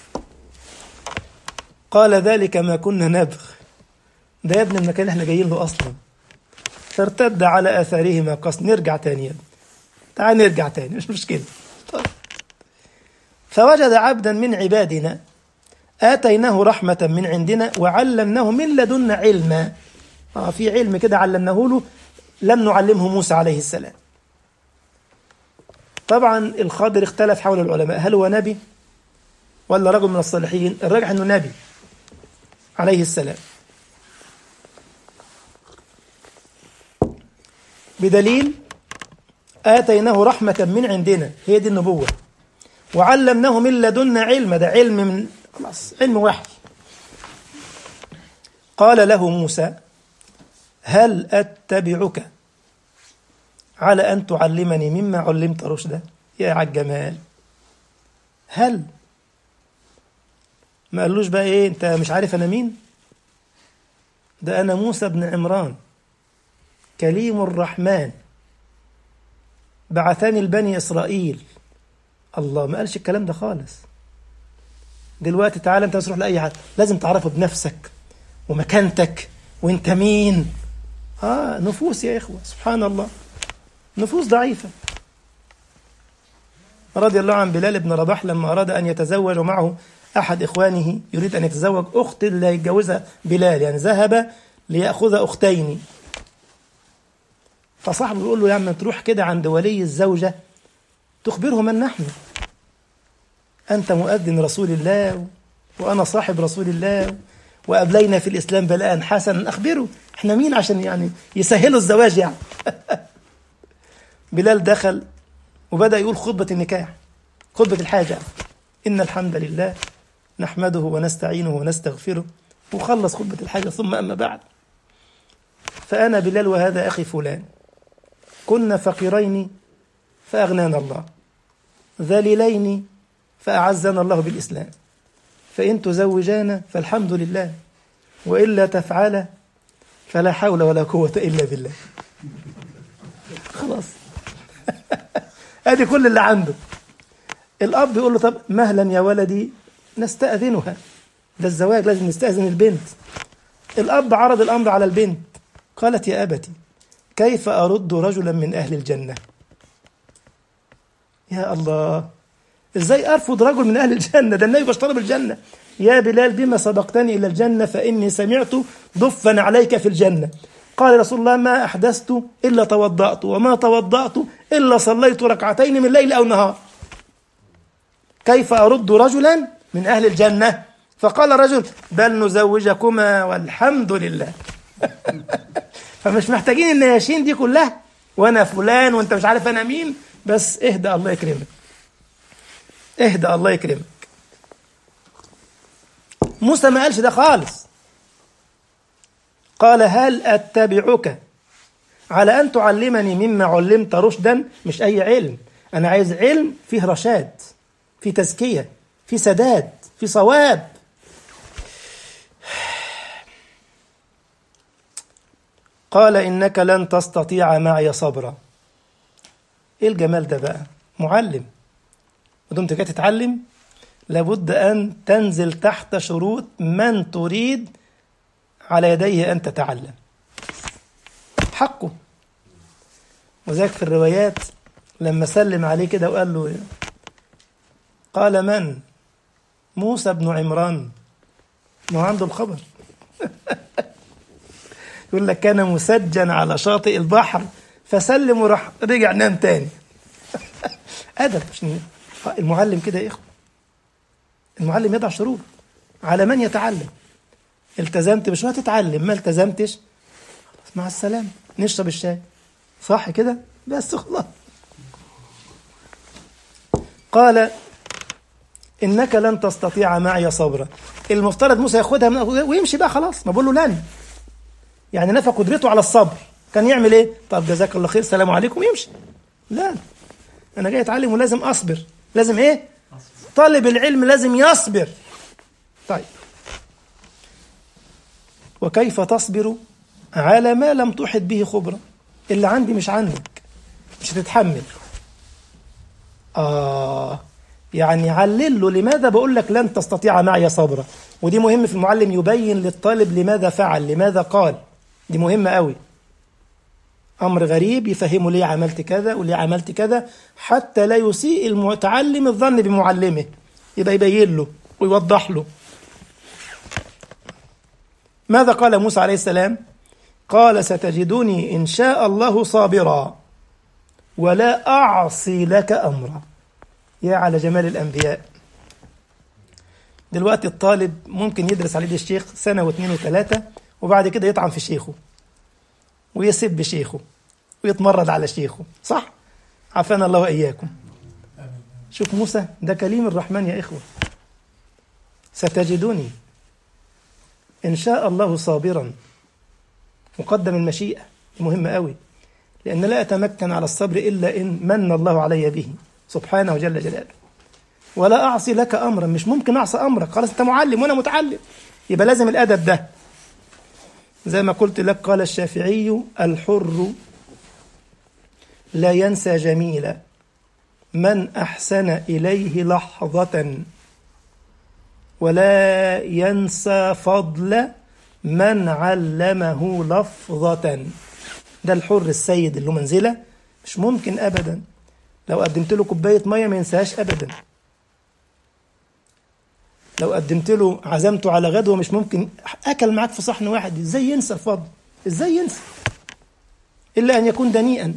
قال ذلك ما كنا نبغ، ده يا ابن المكان احنا جايين له اصلا. فارتد على اثارهما قص، نرجع تاني يا ابني، تعال نرجع تاني مش مشكلة. طيب. فوجد عبدا من عبادنا آتيناه رحمة من عندنا وعلمناه من لدنا علما. آه في علم كده علمناه له لم نعلمه موسى عليه السلام. طبعا الخضر اختلف حول العلماء، هل هو نبي ولا رجل من الصالحين؟ الراجح انه نبي عليه السلام، بدليل آتيناه رحمة من عندنا، هي دي النبوة، وعلمناه من لدنا علما، ده علم من خلاص علم وحي. قال له موسى هل أتبعك على أن تعلمني مما علمت رشدا؟ يا عالجمال، هل ما قالوش بقى ايه انت مش عارف انا مين؟ ده انا موسى بن عمران كليم الرحمن بعثني البني إسرائيل. الله ما قالش الكلام ده خالص. دلوقتي تعالى انت تروح لأي حد لازم تعرفه بنفسك ومكانتك وانت مين. آه نفوس يا إخوة، سبحان الله، نفوس ضعيفة. رضي الله عن بلال بن رباح لما أراد أن يتزوج معه أحد إخوانه، يريد أن يتزوج أخت اللي يتجوزها بلال، يعني ذهب ليأخذ أختين. فصاحبه يقول له يا عم تروح كده عند ولي الزوجة تخبره من نحن، أنت مؤذن رسول الله وأنا صاحب رسول الله وأبلينا في الإسلام بلاء حسنا، أخبره إحنا مين عشان يعني يسهلوا الزواج يعني. بلال دخل وبدأ يقول خطبة النكاح، خطبة الحاجة، إن الحمد لله نحمده ونستعينه ونستغفره، وخلص خطبة الحاجة. ثم أما بعد، فأنا بلال وهذا أخي فلان كنا فقيرين فأغنانا الله، ذليلين فأعزنا الله بالإسلام، فإن تزوجانا فالحمد لله وإلا تفعل فلا حول ولا قوة إلا بالله. خلاص. هذه كل اللي عنده. الأب يقول له طب مهلا يا ولدي نستأذنها، ده الزواج لازم نستأذن البنت. الأب عرض الأمر على البنت، قالت يا أبتي كيف أرد رجلا من أهل الجنة؟ يا الله، إزاي أرفض رجل من أهل الجنة؟ ده النبي بشطر بالجنة. يا بلال بما سبقتني إلى الجنة فإني سمعت ضفا عليك في الجنة. قال رسول الله ما أحدثت إلا توضأت وما توضأت إلا صليت ركعتين من ليل أو نهار. كيف أرد رجلا من أهل الجنة؟ فقال رجل بل نزوجكما والحمد لله. فمش محتاجين النياشين دي كلها، وانا فلان وانت مش عارف انا مين. بس اهدى الله يكرمك، اهدى الله يكرمك. موسى ما قالش ده خالص. قال هل اتبعك على ان تعلمني مما علمت رشدا. مش اي علم، انا عايز علم فيه رشاد، فيه تزكية، فيه سداد، فيه صواب. قال إنك لن تستطيع معي صبرا. إيه الجمال ده بقى؟ معلم، ودمت جاي تتعلم لابد أن تنزل تحت شروط من تريد على يديه أن تتعلم، حقه. وذاك في الروايات لما سلم عليه كده وقال له، قال من؟ موسى بن عمران. ما عنده الخبر. يقول لك كان مسجن على شاطئ البحر فسلم وراح رجع نام تاني. أدب. المعلم كده يا إخوة، المعلم يضع شروط على من يتعلم. التزمت بشوية تتعلم، ما التزمتش مع السلامة، نشرب الشاي، صح كده؟ بس خلاص. قال إنك لن تستطيع معي صبرا. المفترض موسى ياخدها من ويمشي بقى خلاص، ما بقول له لن، يعني نفى قدرته على الصبر. كان يعمل ايه؟ طب جزاك الله خير، السلام عليكم، يمشي. لا، انا جاي اتعلم ولازم اصبر. لازم ايه؟ طالب العلم لازم يصبر. طيب، وكيف تصبر على ما لم تحط به خبرة؟ اللي عندي مش عندك، مش هتتحمل. آه يعني علل له لماذا بقول لك لن تستطيع معي صبرا. ودي مهم في المعلم، يبين للطالب لماذا فعل، لماذا قال. دي مهمة قوي. أمر غريب يفهمه ليه عملت كذا وليه عملت كذا، حتى لا يسيء المتعلم الظن بمعلمه، يبقى يبين له ويوضح له. ماذا قال موسى عليه السلام؟ قال ستجدني إن شاء الله صابرا ولا أعصي لك أمرا. يا على جمال الأنبياء. دلوقتي الطالب ممكن يدرس على يد الشيخ سنة واثنين وثلاثة، وبعد كده يطعن في شيخه ويسب شيخه ويتمرد على شيخه، صح؟ عافانا الله وإياكم. شوف موسى ده كليم الرحمن يا إخوة. ستجدني إن شاء الله صابرا، مقدم المشيئة، مهمة قوي، لأن لا أتمكن على الصبر إلا إن من الله علي به سبحانه جل جلاله. ولا أعصي لك أمرا، مش ممكن أعصي أمرك، خلاص أنت معلم وأنا متعلم، يبقى لازم الأدب ده. زي ما قلت لك، قال الشافعي الحر لا ينسى جميلا من أحسن إليه لحظة، ولا ينسى فضل من علمه لفظة. ده الحر السيد اللي له منزلة، مش ممكن أبدا لو قدمت له كوباية مية ما ينساهاش أبدا. لو قدمت له عزمته على غدوة مش ممكن أكل معاك في صحن واحد، إزاي ينسى الفضل؟ إزاي ينسى؟ إلا أن يكون دنيئا.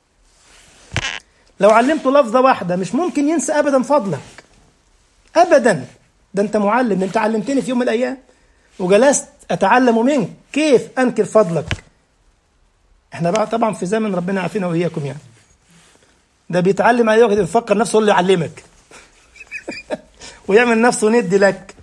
لو علمته لفظة واحدة مش ممكن ينسى أبدا فضلك أبدا. ده أنت معلم، أنت علمتني في يوم من الأيام وجلست أتعلم منك، كيف أنكر فضلك؟ إحنا بقى طبعا في زمن ربنا يعافينا وإياكم، يعني ده بيتعلم عليه وقت يفكر نفسه هو اللي يعلمك ويعمل نفسه ندي لك.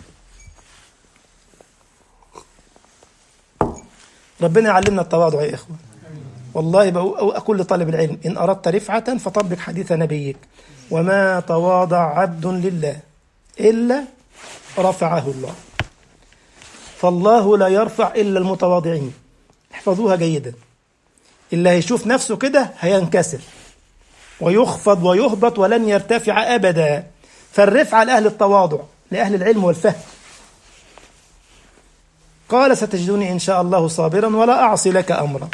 ربنا يعلمنا التواضع يا إخوة. والله أقول لطالب العلم إن أردت رفعة فطبق حديث نبيك، وما تواضع عبد لله إلا رفعه الله. فالله لا يرفع إلا المتواضعين. احفظوها جيدا. اللي هيشوف نفسه كده هينكسر ويخفض ويهبط ولن يرتفع أبدا. فالرفعة لأهل التواضع، لأهل العلم والفهم. قال ستجدني إن شاء الله صابرا ولا أعصي لك أمرا.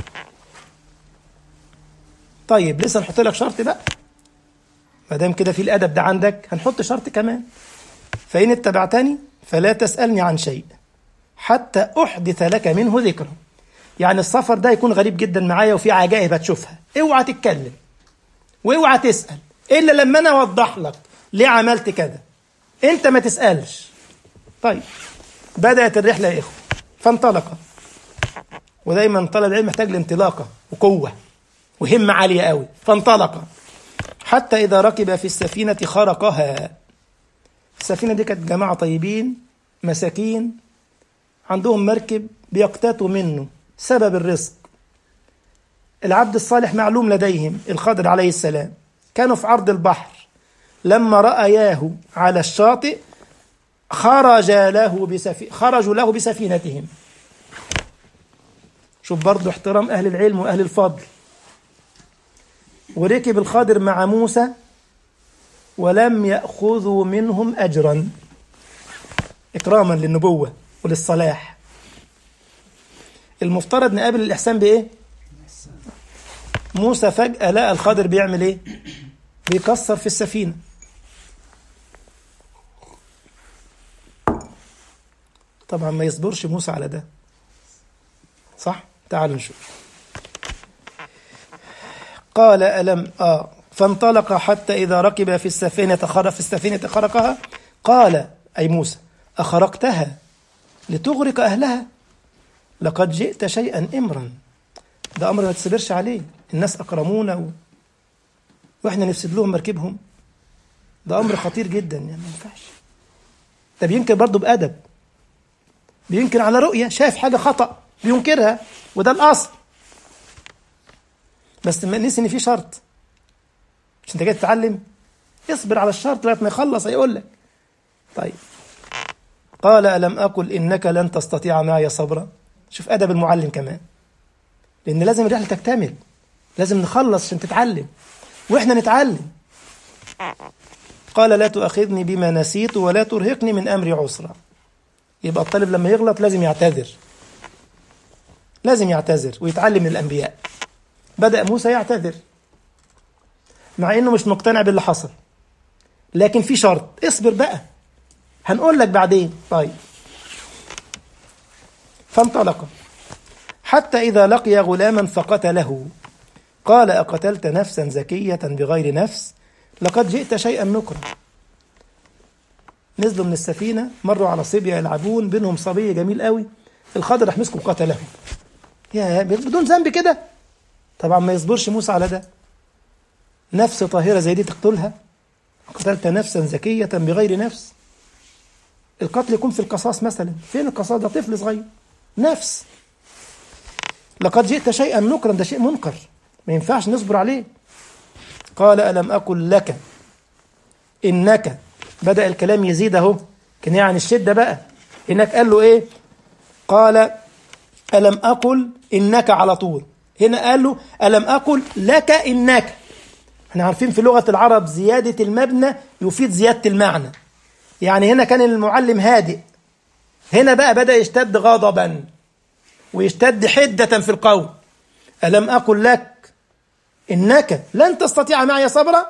طيب لسه نحط لك شرط بقى، ما دام كده في الأدب ده عندك هنحط شرط كمان. فإن اتبعتني فلا تسألني عن شيء حتى أحدث لك منه ذكرا. يعني السفر ده يكون غريب جدا معايا وفي عجائب هتشوفها، اوعى تتكلم واوعى تسأل إلا لما أنا أوضح لك ليه عملت كذا. أنت ما تسألش. طيب بدأت الرحلة يا إخوة، فانطلق ودايما طالب العلم محتاج لانطلاقة وقوة وهمة عالية قوي. فانطلق حتى إذا ركب في السفينة خرقها. السفينة دي كانت جماعة طيبين مساكين عندهم مركب بيقتاتوا منه سبب الرزق. العبد الصالح معلوم لديهم الخضر عليه السلام، كانوا في عرض البحر، لما رأياه على الشاطئ خرج له بسفي... خرجوا له بسفينتهم. شوف برضو احترام أهل العلم وأهل الفضل. وركب الخضر مع موسى ولم يأخذوا منهم أجرا إكراما للنبوة وللصلاح. المفترض نقابل الإحسان بإيه؟ موسى فجأة لقى الخضر بيعمل إيه؟ بيكسر في السفينة. طبعا ما يصبرش موسى على ده، صح؟ تعالوا نشوف. قال ألم آه فانطلق حتى إذا ركب في السفينة خرق في السفينة خرقها. قال أي موسى أخرقتها لتغرق أهلها لقد جئت شيئا إمرا. ده أمر ما تسبرش عليه، الناس أكرمونا و... وإحنا نفسد لهم مركبهم. ده أمر خطير جدا، يعني ما ينفعش. ده بينكر برضه بأدب، بينكر على رؤية، شايف حاجة خطأ بينكرها، وده الأصل. بس نسي إن في شرط، مش أنت جاي تتعلم؟ اصبر على الشرط لغاية ما يخلص هيقول لك. طيب قال ألم أقل إنك لن تستطيع معي صبرا. شوف أدب المعلم كمان، لأن لازم الرحلة تكتمل، لازم نخلص عشان تتعلم وإحنا نتعلم. قال لا تؤاخذني بما نسيت ولا ترهقني من أمري عسرا. يبقى الطالب لما يغلط لازم يعتذر، لازم يعتذر ويتعلم من الأنبياء. بدأ موسى يعتذر مع إنه مش مقتنع باللي حصل، لكن في شرط، اصبر بقى هنقول لك بعدين. طيب فانطلق حتى إذا لقي غلاما فقتله. قال أقتلت نفسا زكية بغير نفس لقد جئت شيئا نكرا. نزلوا من السفينة، مروا على صبية يلعبون، بينهم صبي جميل قوي، الخضر راح مسكه وقتله. يا بدون ذنب كده. طبعا ما يصبرش موسى على ده، نفس طاهرة زي دي تقتلها؟ قتلت نفسا زكية بغير نفس. القتل يكون في القصاص مثلا، فين القصاص؟ ده طفل صغير، نفس. لقد جئت شيئا نكرا، ده شيء منكر ما ينفعش نصبر عليه. قال ألم أقل لك إنك، بدأ الكلام يزيد اهو، كان يعني الشدة بقى. هناك قال له إيه؟ قال ألم أقل إنك على طول. هنا قال له ألم أقل لك إنك. احنا عارفين في لغة العرب زيادة المبنى يفيد زيادة المعنى. يعني هنا كان المعلم هادئ، هنا بقى بدأ يشتد غضبا ويشتد حدة في القول. ألم أقل لك إنك لن تستطيع معي صبرا.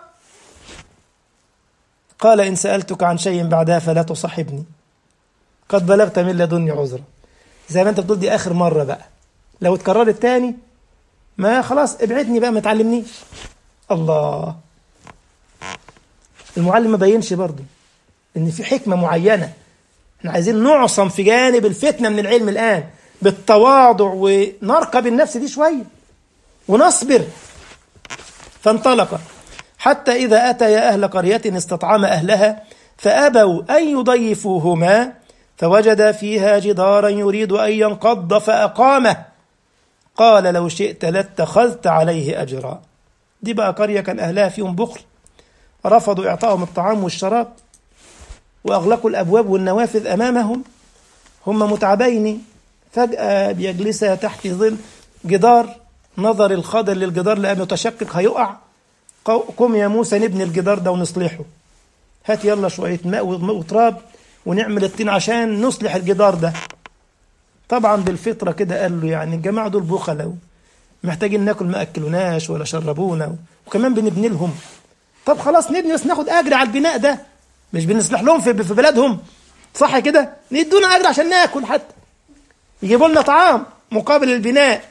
قال إن سألتك عن شيء بعدها فلا تصحبني قد بلغت من لدني عذرا. زي ما أنت بتقول دي آخر مرة بقى، لو اتكررت تاني ما خلاص ابعدني بقى، ما تعلمنيش. الله، المعلم ما بينش برضه إن في حكمة معينة. احنا عايزين نعصم في جانب الفتنة من العلم الآن بالتواضع، ونرقب النفس دي شوية ونصبر. فانطلق حتى إذا أتيا أهل قرية استطعم أهلها فأبوا أن يضيفوهما فوجد فيها جدارا يريد أن ينقض فأقامه. قال لو شئت لاتخذت عليه أجرا. دي بقى قرية كان أهلها فيهم بخل، رفضوا إعطائهم الطعام والشراب وأغلقوا الأبواب والنوافذ أمامهم. هم متعبين، فجأة بيجلسا تحت ظل جدار. نظر الخضر للجدار لأ متشقق هيقع. قم يا موسى نبني الجدار ده ونصلحه، هات يلا شوية ماء وتراب ونعمل الطين عشان نصلح الجدار ده. طبعا بالفطرة كده قال له يعني الجماعة دول بخلة محتاجين ناكل، ما أكلوناش ولا شربونا وكمان بنبني لهم. طب خلاص نبني بس ناخد أجر على البناء ده، مش بنصلح لهم في في بلادهم، صح كده؟ ندونا أجر عشان ناكل، حتى يجيبوا لنا طعام مقابل البناء.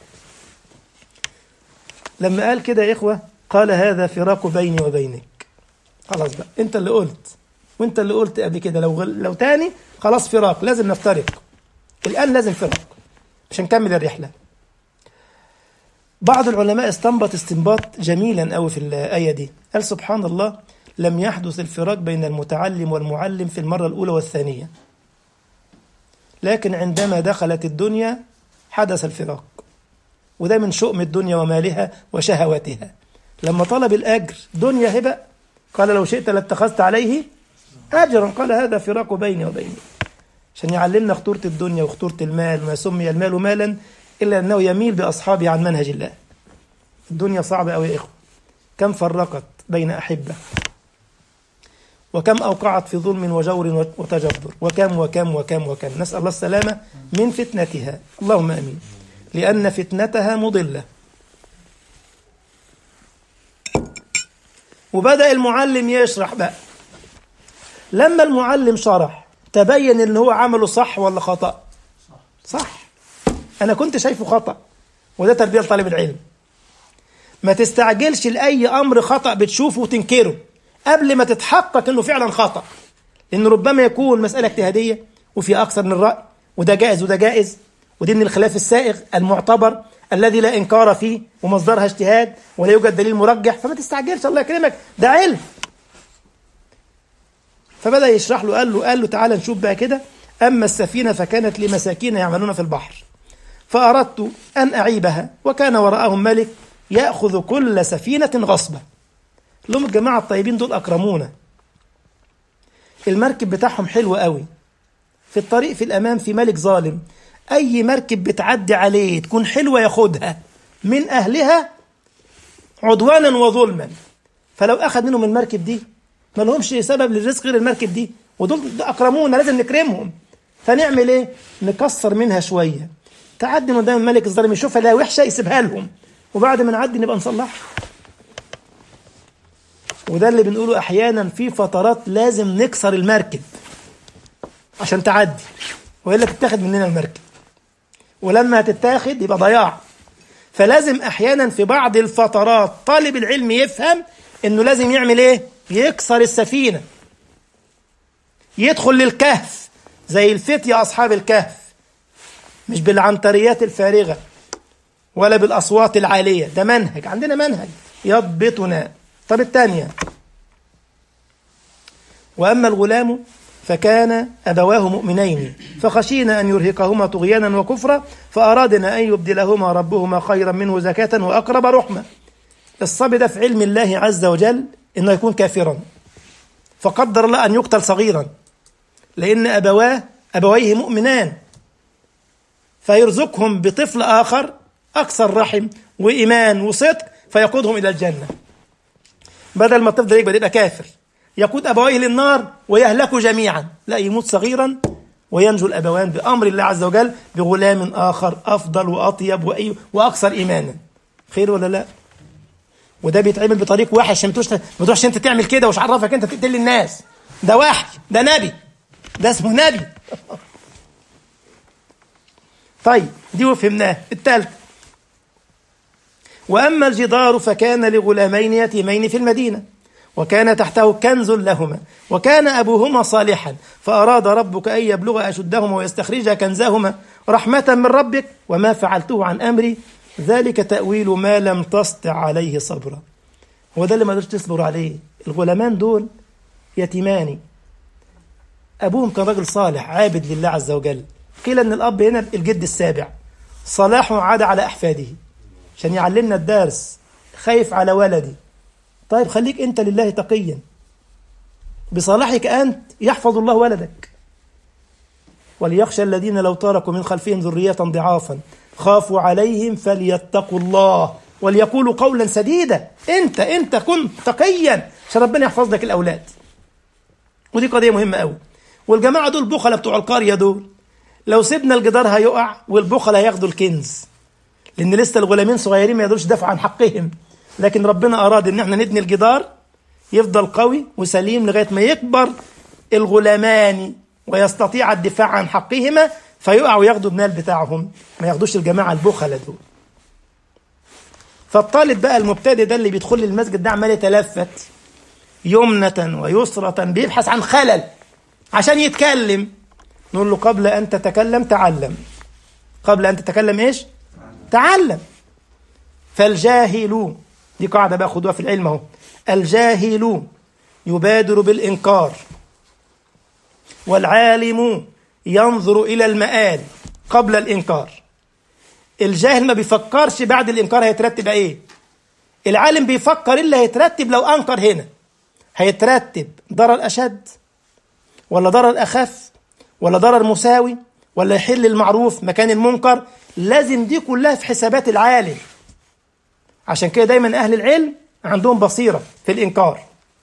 لما قال كده يا إخوة قال هذا فراق بيني وبينك. خلاص بقى انت اللي قلت، وانت اللي قلت قبل كده لو لو تاني خلاص فراق، لازم نفترق الآن، لازم فراق مش هنكمل الرحلة. بعض العلماء استنبط استنباط جميلا أوي في الآية دي، قال سبحان الله لم يحدث الفراق بين المتعلم والمعلم في المرة الأولى والثانية، لكن عندما دخلت الدنيا حدث الفراق، وده من شؤم الدنيا ومالها وشهواتها. لما طلب الأجر دنيا هبة قال لو شئت لاتخذت عليه أجرا، قال هذا فراق بيني وبيني، عشان يعلمنا خطورة الدنيا وخطورة المال، ما سمي المال مالا إلا أنه يميل بأصحابه عن منهج الله. الدنيا صعبة أوي يا إخوة، كم فرقت بين أحبة، وكم أوقعت في ظلم وجور وتجبر، وكم وكم وكم وكم، نسأل الله السلامة من فتنتها، اللهم أمين، لأن فتنتها مضلة. وبدأ المعلم يشرح بقى. لما المعلم شرح تبين ان هو عمله صح ولا خطأ؟ صح. انا كنت شايفه خطأ، وده تربية طالب العلم. ما تستعجلش لأي أمر خطأ بتشوفه وتنكره قبل ما تتحقق انه فعلا خطأ، لأن ربما يكون مسألة اجتهادية وفي أكثر من رأي، وده جائز وده جائز، ودي من الخلاف السائغ المعتبر الذي لا إنكار فيه ومصدرها اجتهاد ولا يوجد دليل مرجح، فما تستعجلش، الله يكرمك، ده علم. فبدأ يشرح له، قال له قال له تعالى نشوف بقى كده. أما السفينة فكانت لمساكين يعملون في البحر، فأردت أن أعيبها، وكان وراءهم ملك يأخذ كل سفينة غصبا. لهم الجماعة الطيبين دول أكرمونا، المركب بتاعهم حلو قوي، في الطريق في الأمام في ملك ظالم، أي مركب بتعدي عليه تكون حلوة ياخدها من أهلها عدوانا وظلما. فلو أخذ منهم المركب دي ما لهمش سبب للرزق غير المركب دي، ودول أكرمونا لازم نكرمهم. فنعمل إيه؟ نكسر منها شوية، تعدي قدام الملك الظالم يشوفها لا وحشة يسيبها لهم، وبعد ما نعدي نبقى نصلحها. وده اللي بنقوله أحيانا، في فترات لازم نكسر المركب عشان تعدي، وإلا تتاخد مننا المركب، ولما هتتاخد يبقى ضياع. فلازم أحيانا في بعض الفترات طالب العلم يفهم إنه لازم يعمل إيه؟ يكسر السفينة، يدخل للكهف زي الفتية أصحاب الكهف، مش بالعنتريات الفارغة ولا بالأصوات العالية، ده منهج، عندنا منهج يضبطنا. طب الثانية، وأما الغلام فكان أبواه مؤمنين فخشينا أن يرهقهما طغيانا وكفرا فأرادنا أن يبدلهما ربهما خيرا منه زكاة وأقرب رحمة. الصبي ده في علم الله عز وجل إنه يكون كافرا، فقدر الله أن يقتل صغيرا، لأن أبواه أبويه مؤمنان، فيرزقهم بطفل آخر أكثر رحم وإيمان وصدق فيقودهم إلى الجنة، بدل ما الطفل ده يكبر يبقى كافر يقود أبويه للنار ويهلكوا جميعا. لا، يموت صغيرا وينجو الأبوان بأمر الله عز وجل بغلام آخر أفضل وأطيب وأكثر إيمانا. خير ولا لا؟ وده بيتعمل بطريق وحش، ما تروحش انت تعمل كده، وش عرفك انت تقتل الناس، ده وحي، ده نبي، ده اسمه نبي. طيب دي وفهمناه. الثالث، وأما الجدار فكان لغلامين يتيمين في المدينة وكان تحته كنز لهما وكان أبوهما صالحا فأراد ربك أن يبلغ أشدهما ويستخرج كنزهما رحمة من ربك وما فعلته عن أمري ذلك تأويل ما لم تستطع عليه صبرا. هو ده اللي ما قدرتش تصبر عليه. الغلامان دول يتيمان، أبوهم كان راجل صالح عابد لله عز وجل، قيل أن الأب هنا الجد السابع صلاحه عاد على أحفاده عشان يعلمنا الدرس، خايف على ولدي. طيب خليك أنت لله تقيا، بصلاحك أنت يحفظ الله ولدك. وليخشى الذين لو تركوا من خلفهم ذرية ضعافا خافوا عليهم فليتقوا الله وليقولوا قولا سديدا. أنت أنت كن تقيا عشان ربنا يحفظ لك الأولاد. ودي قضية مهمة قوي. والجماعة دول بخلة بتوع القرية دول، لو سيبنا الجدار هيقع والبخلة هياخدوا الكنز، لأن لسه الغلامين صغيرين ما يقدروش يدافعوا عن حقهم، لكن ربنا أراد إن احنا نبني الجدار يفضل قوي وسليم لغاية ما يكبر الغلامان ويستطيع الدفاع عن حقهما فيقعوا وياخدوا المال بتاعهم، ما ياخدوش الجماعة البخلة دول. فالطالب بقى المبتدئ ده اللي بيدخل المسجد ده عمال يتلفت يمنة ويسرة بيبحث عن خلل عشان يتكلم، نقول له قبل أن تتكلم تعلم، قبل أن تتكلم إيش؟ تعلم. فالجاهل، دي قاعدة بقى خدوها في العلم اهو، الجاهل يبادر بالإنكار، والعالم ينظر إلى المآل قبل الإنكار. الجاهل ما بيفكرش بعد الإنكار هيترتب إيه، العالم بيفكر اللي هيترتب لو أنكر هنا، هيترتب ضرر أشد ولا ضرر أخف ولا ضرر مساوي ولا يحل المعروف مكان المنكر. لازم دي كلها في حسابات العالم. عشان كده دايما أهل العلم عندهم بصيرة في الإنكار.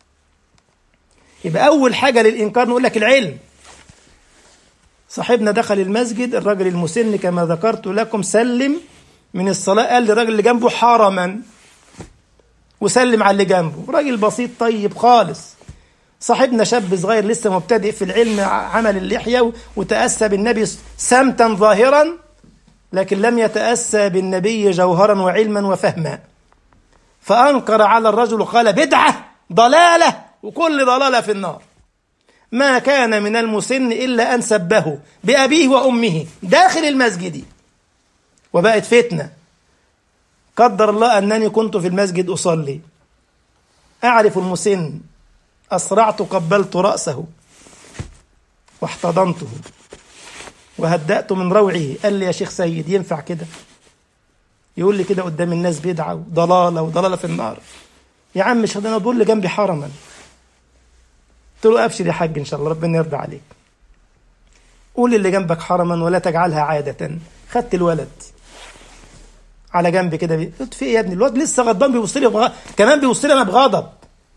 يبقى أول حاجة للإنكار نقول لك العلم. صاحبنا دخل المسجد، الراجل المسن كما ذكرت لكم سلم من الصلاة، قال للراجل اللي جنبه حرما، وسلم على اللي جنبه، راجل بسيط طيب خالص. صاحبنا شاب صغير لسه مبتدئ في العلم، عمل اللحية وتأسى بالنبي سمتا ظاهرا، لكن لم يتأسى بالنبي جوهرا وعلما وفهما، فأنكر على الرجل وقال بدعة ضلالة وكل ضلالة في النار. ما كان من المسن إلا أن سبه بأبيه وأمه داخل المسجد، وبقت فتنة. قدر الله أنني كنت في المسجد أصلي، أعرف المسن، أسرعت قبلت رأسه واحتضنته وهدأت من روعه. قال لي يا شيخ سيد ينفع كده؟ يقول لي كده قدام الناس بدعة وضلالة وضلالة في النار؟ يا عم مش هدنا دول اللي جنبي حرما. قلت له أبشر يا حاج إن شاء الله ربنا يرضى عليك، قول اللي جنبك حرما ولا تجعلها عادة. خدت الولد على جنب كده، قلت في إيه يا ابني؟ الولد لسه غضبان بيبص لي بغ... كمان بيبص لي أنا بغضب.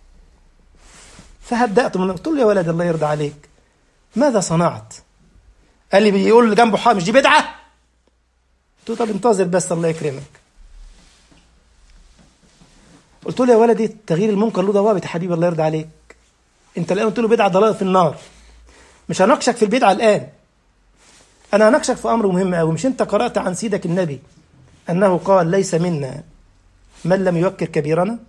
فهدأت من، قلت له يا ولد الله يرضى عليك ماذا صنعت؟ قال لي بيقول اللي جنبه حرام، مش دي بدعة؟ قلت له طب انتظر بس الله يكرمك. قلت له يا ولدي تغيير المنكر له ضوابط يا حبيبي الله يرضى عليك. انت الان قلت له بدعة ضلالة في النار، مش هناقشك في البدعة الآن، أنا هناقشك في أمر مهم أوي. مش أنت قرأت عن سيدك النبي أنه قال ليس منا من لم يوكر كبيرنا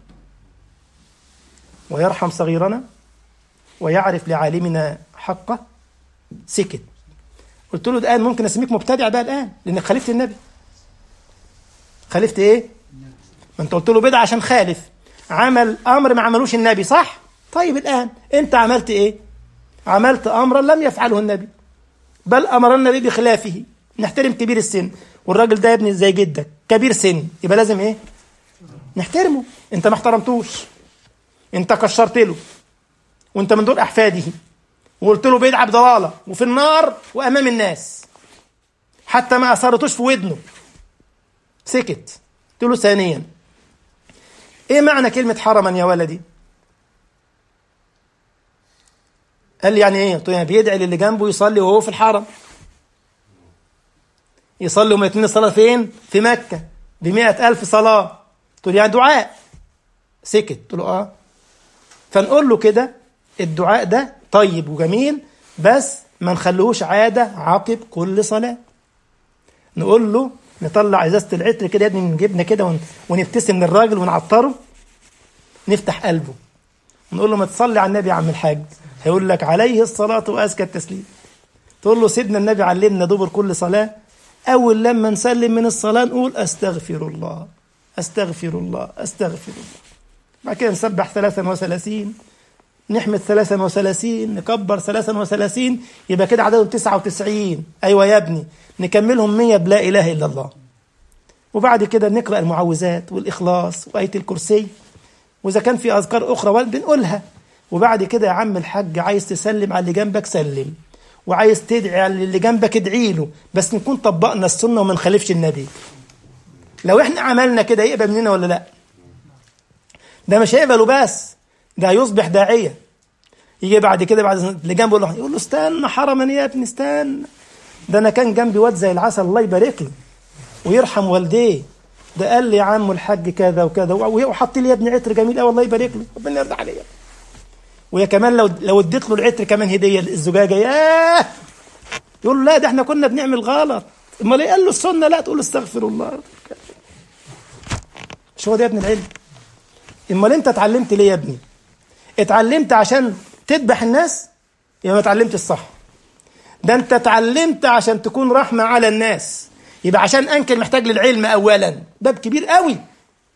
ويرحم صغيرنا ويعرف لعالمنا حقه؟ سكت. قلت له الآن ممكن أسميك مبتدع بقى الآن لأنك خالفت النبي. خالفت إيه؟ ما أنت قلت له بدعة عشان خالف، عمل أمر ما عملوش النبي، صح؟ طيب الآن أنت عملت إيه؟ عملت أمرا لم يفعله النبي، بل أمر النبي بخلافه. نحترم كبير السن، والراجل ده يا ابني زي جدك كبير سن، يبقى لازم إيه؟ نحترمه. أنت ما احترمتوش، أنت كشرت له، وأنت من دول أحفاده، وقلت له بدعة بضلالة وفي النار وأمام الناس، حتى ما أثرتوش في ودنه، سكت. قلت له ثانيا إيه معنى كلمة حرما يا ولدي؟ قال لي يعني إيه؟ قلت له يعني بيدعي للي جنبه يصلي وهو في الحرم، يصلي وما يتمنى الصلاة فين؟ في مكة بمئة ألف صلاة. قلت له يعني دعاء. سكت. قلت له آه. فنقول له كده الدعاء ده طيب وجميل، بس ما نخليهوش عادة عقب كل صلاة. نقول له نطلع ازازة العطر كده يا ابني من جبنا كده ونبتسم للراجل ونعطره، نفتح قلبه ونقول له ما تصلي على النبي يا عم الحاج، هيقول لك عليه الصلاة وأزكى التسليم. تقول له سيدنا النبي علمنا دبر كل صلاة أول لما نسلم من الصلاة نقول أستغفر الله أستغفر الله أستغفر الله، بعد كده نسبح ثلاثا وثلاثين، نحمد ثلاثا وثلاثين، نكبر ثلاثا وثلاثين، يبقى كده عددهم تسعة وتسعين. أيوة يا ابني، نكملهم مية بلا إله إلا الله. وبعد كده نقرأ المعوذات والإخلاص وآية الكرسي، وإذا كان في أذكار أخرى بنقولها. وبعد كده يا عم الحاج عايز تسلم على اللي جنبك سلم، وعايز تدعي على اللي جنبك ادعي له، بس نكون طبقنا السنة وما نخالفش النبي. لو احنا عملنا كده يقبل مننا ولا لا؟ ده مش هيقبله بس، ده هيصبح داعية. يجي بعد كده بعد اللي جنبه يقول له يقول له استنى حرما يا ابني استنى، ده انا كان جنبي واد زي العسل الله يبارك له ويرحم والديه، ده قال لي يا عم الحاج كذا وكذا وحط لي يا ابني عطر جميل قوي الله يبارك له ربنا يرضى عليه. ويا كمان لو لو اديت له العطر كمان هديه الزجاجه، ياه يقول له لا ده احنا كنا بنعمل غلط، امال ايه؟ قال له السنه لا، تقول استغفر الله. مش هو ده يا ابن العلم؟ امال انت اتعلمت ليه يا ابني؟ اتعلمت عشان تذبح الناس؟ يبقى ما اتعلمتش الصح. ده انت اتعلمت عشان تكون رحمه على الناس، يبقى عشان انكر محتاج للعلم اولا، باب كبير قوي.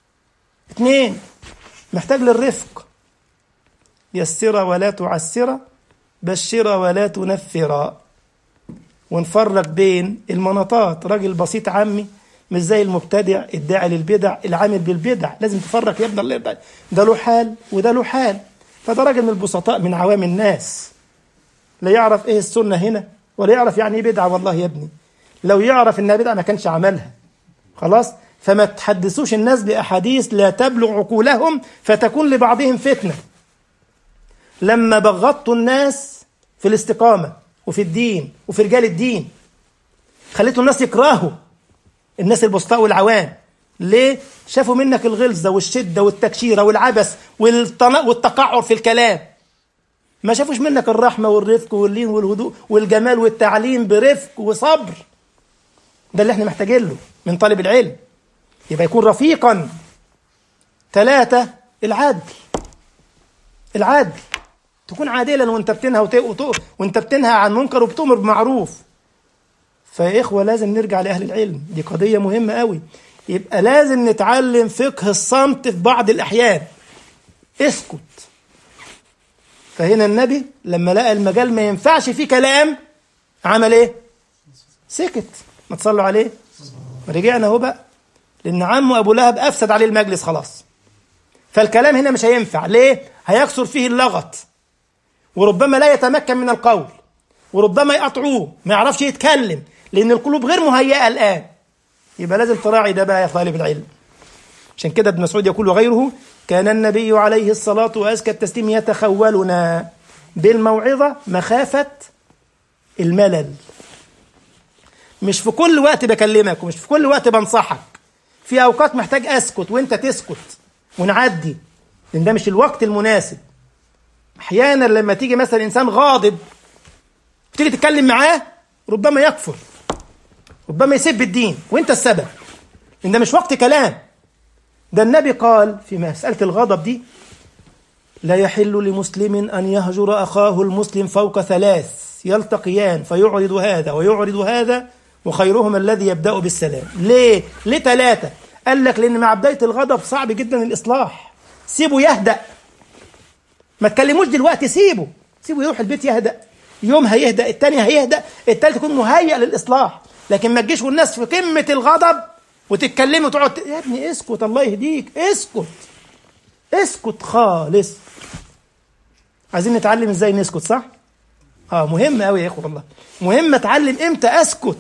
اثنين، محتاج للرفق، يسر ولا تعسر، بشر ولا تنفر. ونفرق بين المناطات، راجل بسيط عامي مش زي المبتدع الداعي للبدع العامل بالبدع، لازم تفرق يا ابن الله، ده له حال وده له حال. فده راجل من البسطاء من عوام الناس، لا يعرف ايه السنة هنا ولا يعرف يعني ايه بدعة. والله يا ابني لو يعرف انها بدعة ما كانش عملها. خلاص، فما تحدثوش الناس بأحاديث لا تبلغ عقولهم فتكون لبعضهم فتنة. لما بغضتوا الناس في الاستقامة وفي الدين وفي رجال الدين، خليتوا الناس يكرهوا الناس البسطاء والعوام. ليه؟ شافوا منك الغلظة والشدة والتكشيرة والعبث والتقعر في الكلام، ما شافوش منك الرحمة والرفق واللين والهدوء والجمال والتعليم برفق وصبر. ده اللي احنا محتاجين له من طالب العلم، يبقى يكون رفيقا. ثلاثة، العدل. العدل، تكون عادلا وانت بتنهى وانت بتنهى عن منكر وبتؤمر بمعروف. فيا إخوة لازم نرجع لأهل العلم، دي قضية مهمة قوي. يبقى لازم نتعلم فقه الصمت في بعض الأحيان. اسكت. فهنا النبي لما لقى المجال ما ينفعش فيه كلام عمل ايه؟ سكت. ما تصلوا عليه. رجعنا اهو بقى، لأن عمه أبو لهب أفسد عليه المجلس خلاص. فالكلام هنا مش هينفع. ليه؟ هيكثر فيه اللغط، وربما لا يتمكن من القول، وربما يقطعوه ما يعرفش يتكلم، لأن القلوب غير مهيئة الآن. يبقى لازم تراعي ده بقى يا طالب العلم. عشان كده ابن مسعود يقول وغيره: كان النبي عليه الصلاة وأزكى التسليم يتخولنا بالموعظة مخافة الملل. مش في كل وقت بكلمك ومش في كل وقت بنصحك، في أوقات محتاج أسكت وإنت تسكت ونعدي، لأن ده مش الوقت المناسب. أحيانا لما تيجي مثلا إنسان غاضب تيجي تتكلم معاه ربما يكفر، ربما يسب الدين وإنت السبب، لأن ده مش وقت كلام. ده النبي قال في مسألة الغضب دي: لا يحل لمسلم أن يهجر أخاه المسلم فوق ثلاث يلتقيان فيعرض هذا ويعرض هذا وخيرهما الذي يبدأ بالسلام. ليه؟ ليه ثلاثة؟ قال لك لأن مع بداية الغضب صعب جدا الإصلاح. سيبه يهدأ، ما تكلموش دلوقتي، سيبه سيبه يروح البيت يهدأ، يوم هيهدأ، التاني هيهدأ، التالت يكون مهيئ للإصلاح. لكن ما تجيش والناس في قمة الغضب وتتكلموا وتقعد يا ابني اسكت، الله يهديك، اسكت اسكت خالص. عايزين نتعلم ازاي نسكت، صح؟ اه مهم قوي يا اخوة، والله مهم اتعلم امتى اسكت.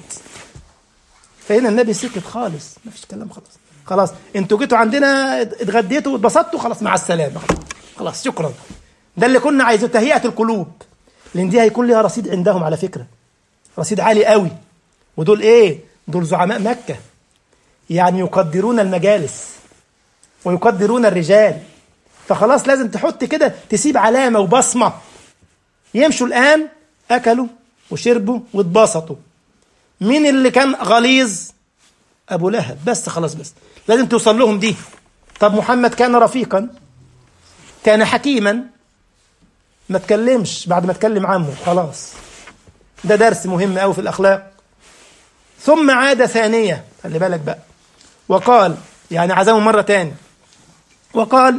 فهنا النبي سكت خالص، ما فيش كلام خلاص. خلاص انتوا جيتوا عندنا اتغديتوا واتبسطتوا، خلاص مع السلامة، خلاص شكرا. ده اللي كنا عايزين، تهيئة القلوب، لان دي هيكون لها رصيد عندهم على فكرة، رصيد عالي قوي. ودول ايه؟ دول زعماء مكة، يعني يقدرون المجالس ويقدرون الرجال. فخلاص لازم تحط كده، تسيب علامة وبصمة. يمشوا الآن أكلوا وشربوا واتبسطوا. مين اللي كان غليظ؟ أبو لهب. بس خلاص، بس لازم توصل لهم دي. طب محمد كان رفيقا، كان حكيما، ما تكلمش بعد ما تكلم عمه، خلاص. ده درس مهم أوي في الأخلاق. ثم عاد ثانية، خلي بالك بقى، وقال، يعني عزمه مرة تاني، وقال: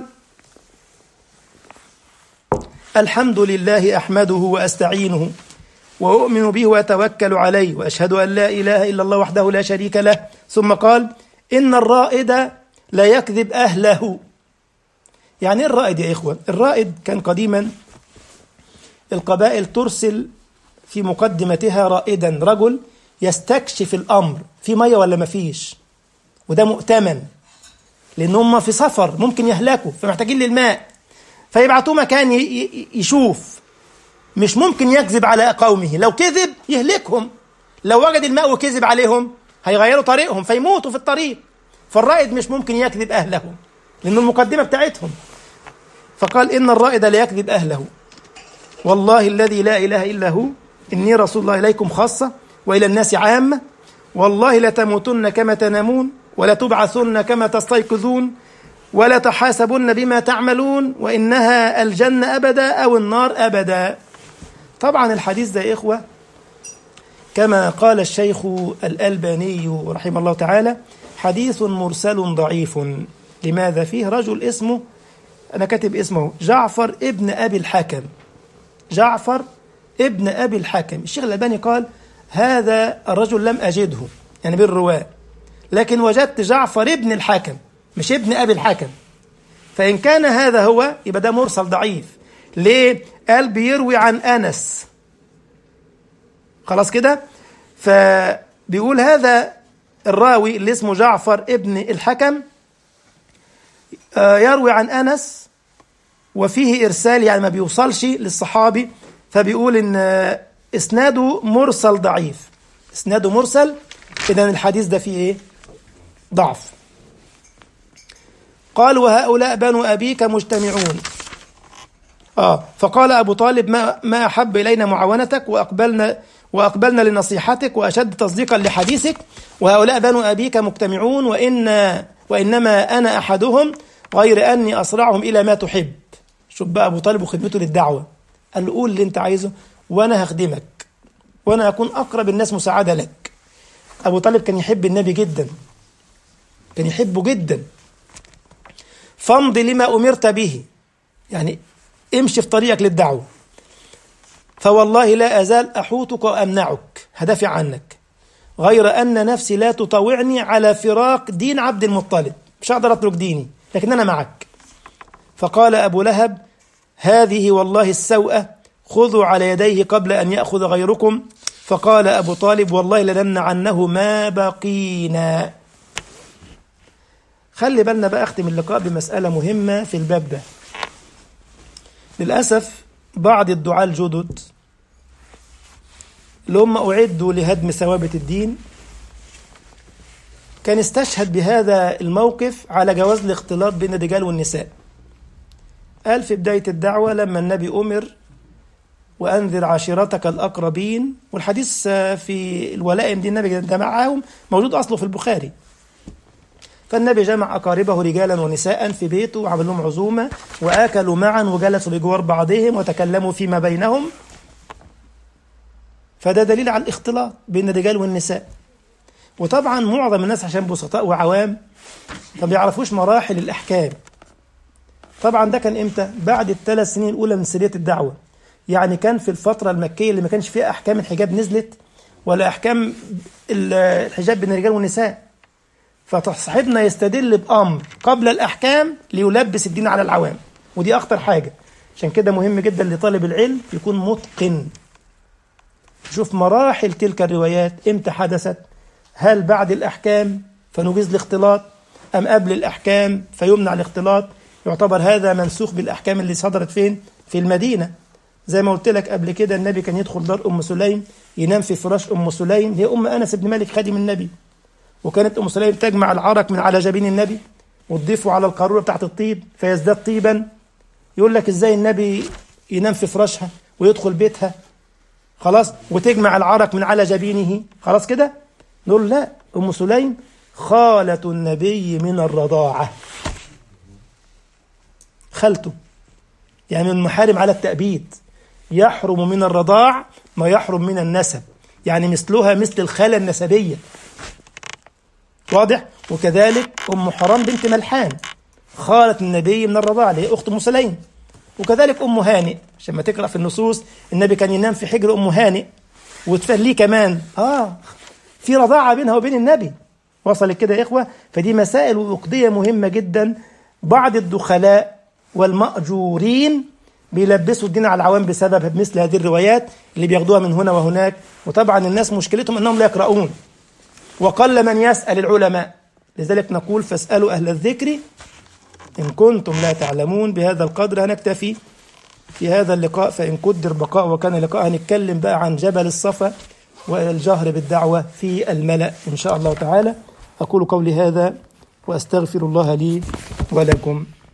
الحمد لله أحمده وأستعينه وأؤمن به وأتوكل عليه وأشهد أن لا إله إلا الله وحده لا شريك له. ثم قال: إن الرائد لا يكذب أهله. يعني إيه الرائد يا إخوة؟ الرائد كان قديما القبائل ترسل في مقدمتها رائدا، رجل يستكشف الأمر، في مية ولا ما فيش، وده مؤتمن لأن هم في سفر ممكن يهلكوا فمحتاجين للماء، فيبعتوه مكان يشوف. مش ممكن يكذب على قومه، لو كذب يهلكهم، لو وجد الماء وكذب عليهم هيغيروا طريقهم فيموتوا في الطريق. فالرائد مش ممكن يكذب أهله لأن المقدمة بتاعتهم. فقال: إن الرائد لا يكذب أهله والله الذي لا إله إلا هو إني رسول الله إليكم خاصة وإلى الناس عامة والله لتموتن كما تنامون ولا تبعثن كما تستيقظون ولا تحاسبن بما تعملون وإنها الجنة أبدا أو النار أبدا. طبعا الحديث ده يا إخوة كما قال الشيخ الألباني رحمه الله تعالى حديث مرسل ضعيف. لماذا؟ فيه رجل اسمه، أنا كاتب اسمه جعفر ابن أبي الحكم، جعفر ابن أبي الحكم. الشيخ الألباني قال هذا الرجل لم أجده يعني بالرواة، لكن وجدت جعفر ابن الحكم مش ابن أبي الحكم، فإن كان هذا هو يبقى ده مرسل ضعيف. ليه؟ قال بيروي عن أنس، خلاص كده. فبيقول هذا الراوي اللي اسمه جعفر ابن الحكم يروي عن أنس وفيه إرسال، يعني ما بيوصلش للصحابي، فبيقول إن إسناده مرسل ضعيف، إسناده مرسل، إذن الحديث ده فيه إيه؟ ضعف. قال وهؤلاء بنو أبيك مجتمعون. آه فقال أبو طالب ما, ما أحب إلينا معاونتك وأقبلنا وأقبلنا لنصيحتك وأشد تصديقا لحديثك، وهؤلاء بنو أبيك مجتمعون وإن وإنما أنا أحدهم غير أني أصرعهم إلى ما تحب. شوف بقى أبو طالب وخدمته للدعوة، قال له قول اللي أنت عايزه وأنا هخدمك وأنا أكون أقرب الناس مساعدة لك. أبو طالب كان يحب النبي جدا، كان يحبه جدا. فامض لما أمرت به، يعني امشي في طريقك للدعوة، فوالله لا أزال أحوطك وأمنعك، هدافع عنك، غير أن نفسي لا تطوعني على فراق دين عبد المطلب، مش هقدر أترك ديني لكن أنا معك. فقال أبو لهب هذه والله السوءة، خذوا على يديه قبل أن يأخذ غيركم. فقال أبو طالب والله لنمنعنه ما بقينا. خلي بالنا بقى، أختم اللقاء بمسألة مهمة في الباب ده. للأسف بعض الدعاة الجدد اللي هم أعدوا لهدم ثوابت الدين كان استشهد بهذا الموقف على جواز الاختلاط بين الرجال والنساء. قال في بداية الدعوة لما النبي أمر وأنذر عشيرتك الأقربين، والحديث في الولائم دي النبي جمعهم موجود أصله في البخاري. فالنبي جمع أقاربه رجالا ونساء في بيته وعمل لهم عزومة وآكلوا معا وجلسوا بجوار بعضهم وتكلموا فيما بينهم. فده دليل على الاختلاط بين الرجال والنساء. وطبعا معظم الناس عشان بسطاء وعوام ما بيعرفوش مراحل الأحكام. طبعا ده كان إمتى؟ بعد الثلاث سنين الأولى من سرية الدعوة، يعني كان في الفترة المكية اللي ما كانش فيها أحكام الحجاب نزلت ولا أحكام الحجاب بين الرجال والنساء. فصاحبنا يستدل بأمر قبل الأحكام ليلبس الدين على العوام، ودي أخطر حاجة. عشان كده مهم جدا لطالب العلم يكون متقن، شوف مراحل تلك الروايات إمتى حدثت، هل بعد الأحكام فنجيز الاختلاط أم قبل الأحكام فيمنع الاختلاط. يعتبر هذا منسوخ بالأحكام اللي صدرت فين؟ في المدينة. زي ما قلت لك قبل كده النبي كان يدخل دار أم سليم ينام في فراش أم سليم، هي أم أنس بن مالك خادم النبي، وكانت أم سليم تجمع العرق من على جبين النبي وتضيفه على القارورة بتاعت الطيب فيزداد طيبا. يقول لك إزاي النبي ينام في فراشها ويدخل بيتها خلاص وتجمع العرق من على جبينه خلاص كده؟ نقول لا، أم سليم خالة النبي من الرضاعة، خالته، يعني من محارم على التأبيد، يحرم من الرضاع ما يحرم من النسب، يعني مثلها مثل الخالة النسبية، واضح؟ وكذلك أم حرام بنت ملحان خالة النبي من الرضاعة اللي هي أخت أم سليم. وكذلك أم هانئ، عشان ما تقرأ في النصوص النبي كان ينام في حجر أم هانئ وتفليه كمان، آه في رضاعة بينها وبين النبي. وصل كده يا إخوة؟ فدي مسائل وعقدية مهمة جدا. بعض الدخلاء والمأجورين بيلبسوا الدين على العوام بسبب مثل هذه الروايات اللي بياخدوها من هنا وهناك. وطبعا الناس مشكلتهم أنهم لا يقرؤون وقل من يسأل العلماء، لذلك نقول فاسألوا أهل الذكر إن كنتم لا تعلمون. بهذا القدر هنكتفي في هذا اللقاء، فإن قدر بقاء وكان لقاء هنتكلم بقى عن جبل الصفا والجهر بالدعوة في الملأ إن شاء الله تعالى. أقول قولي هذا وأستغفر الله لي ولكم.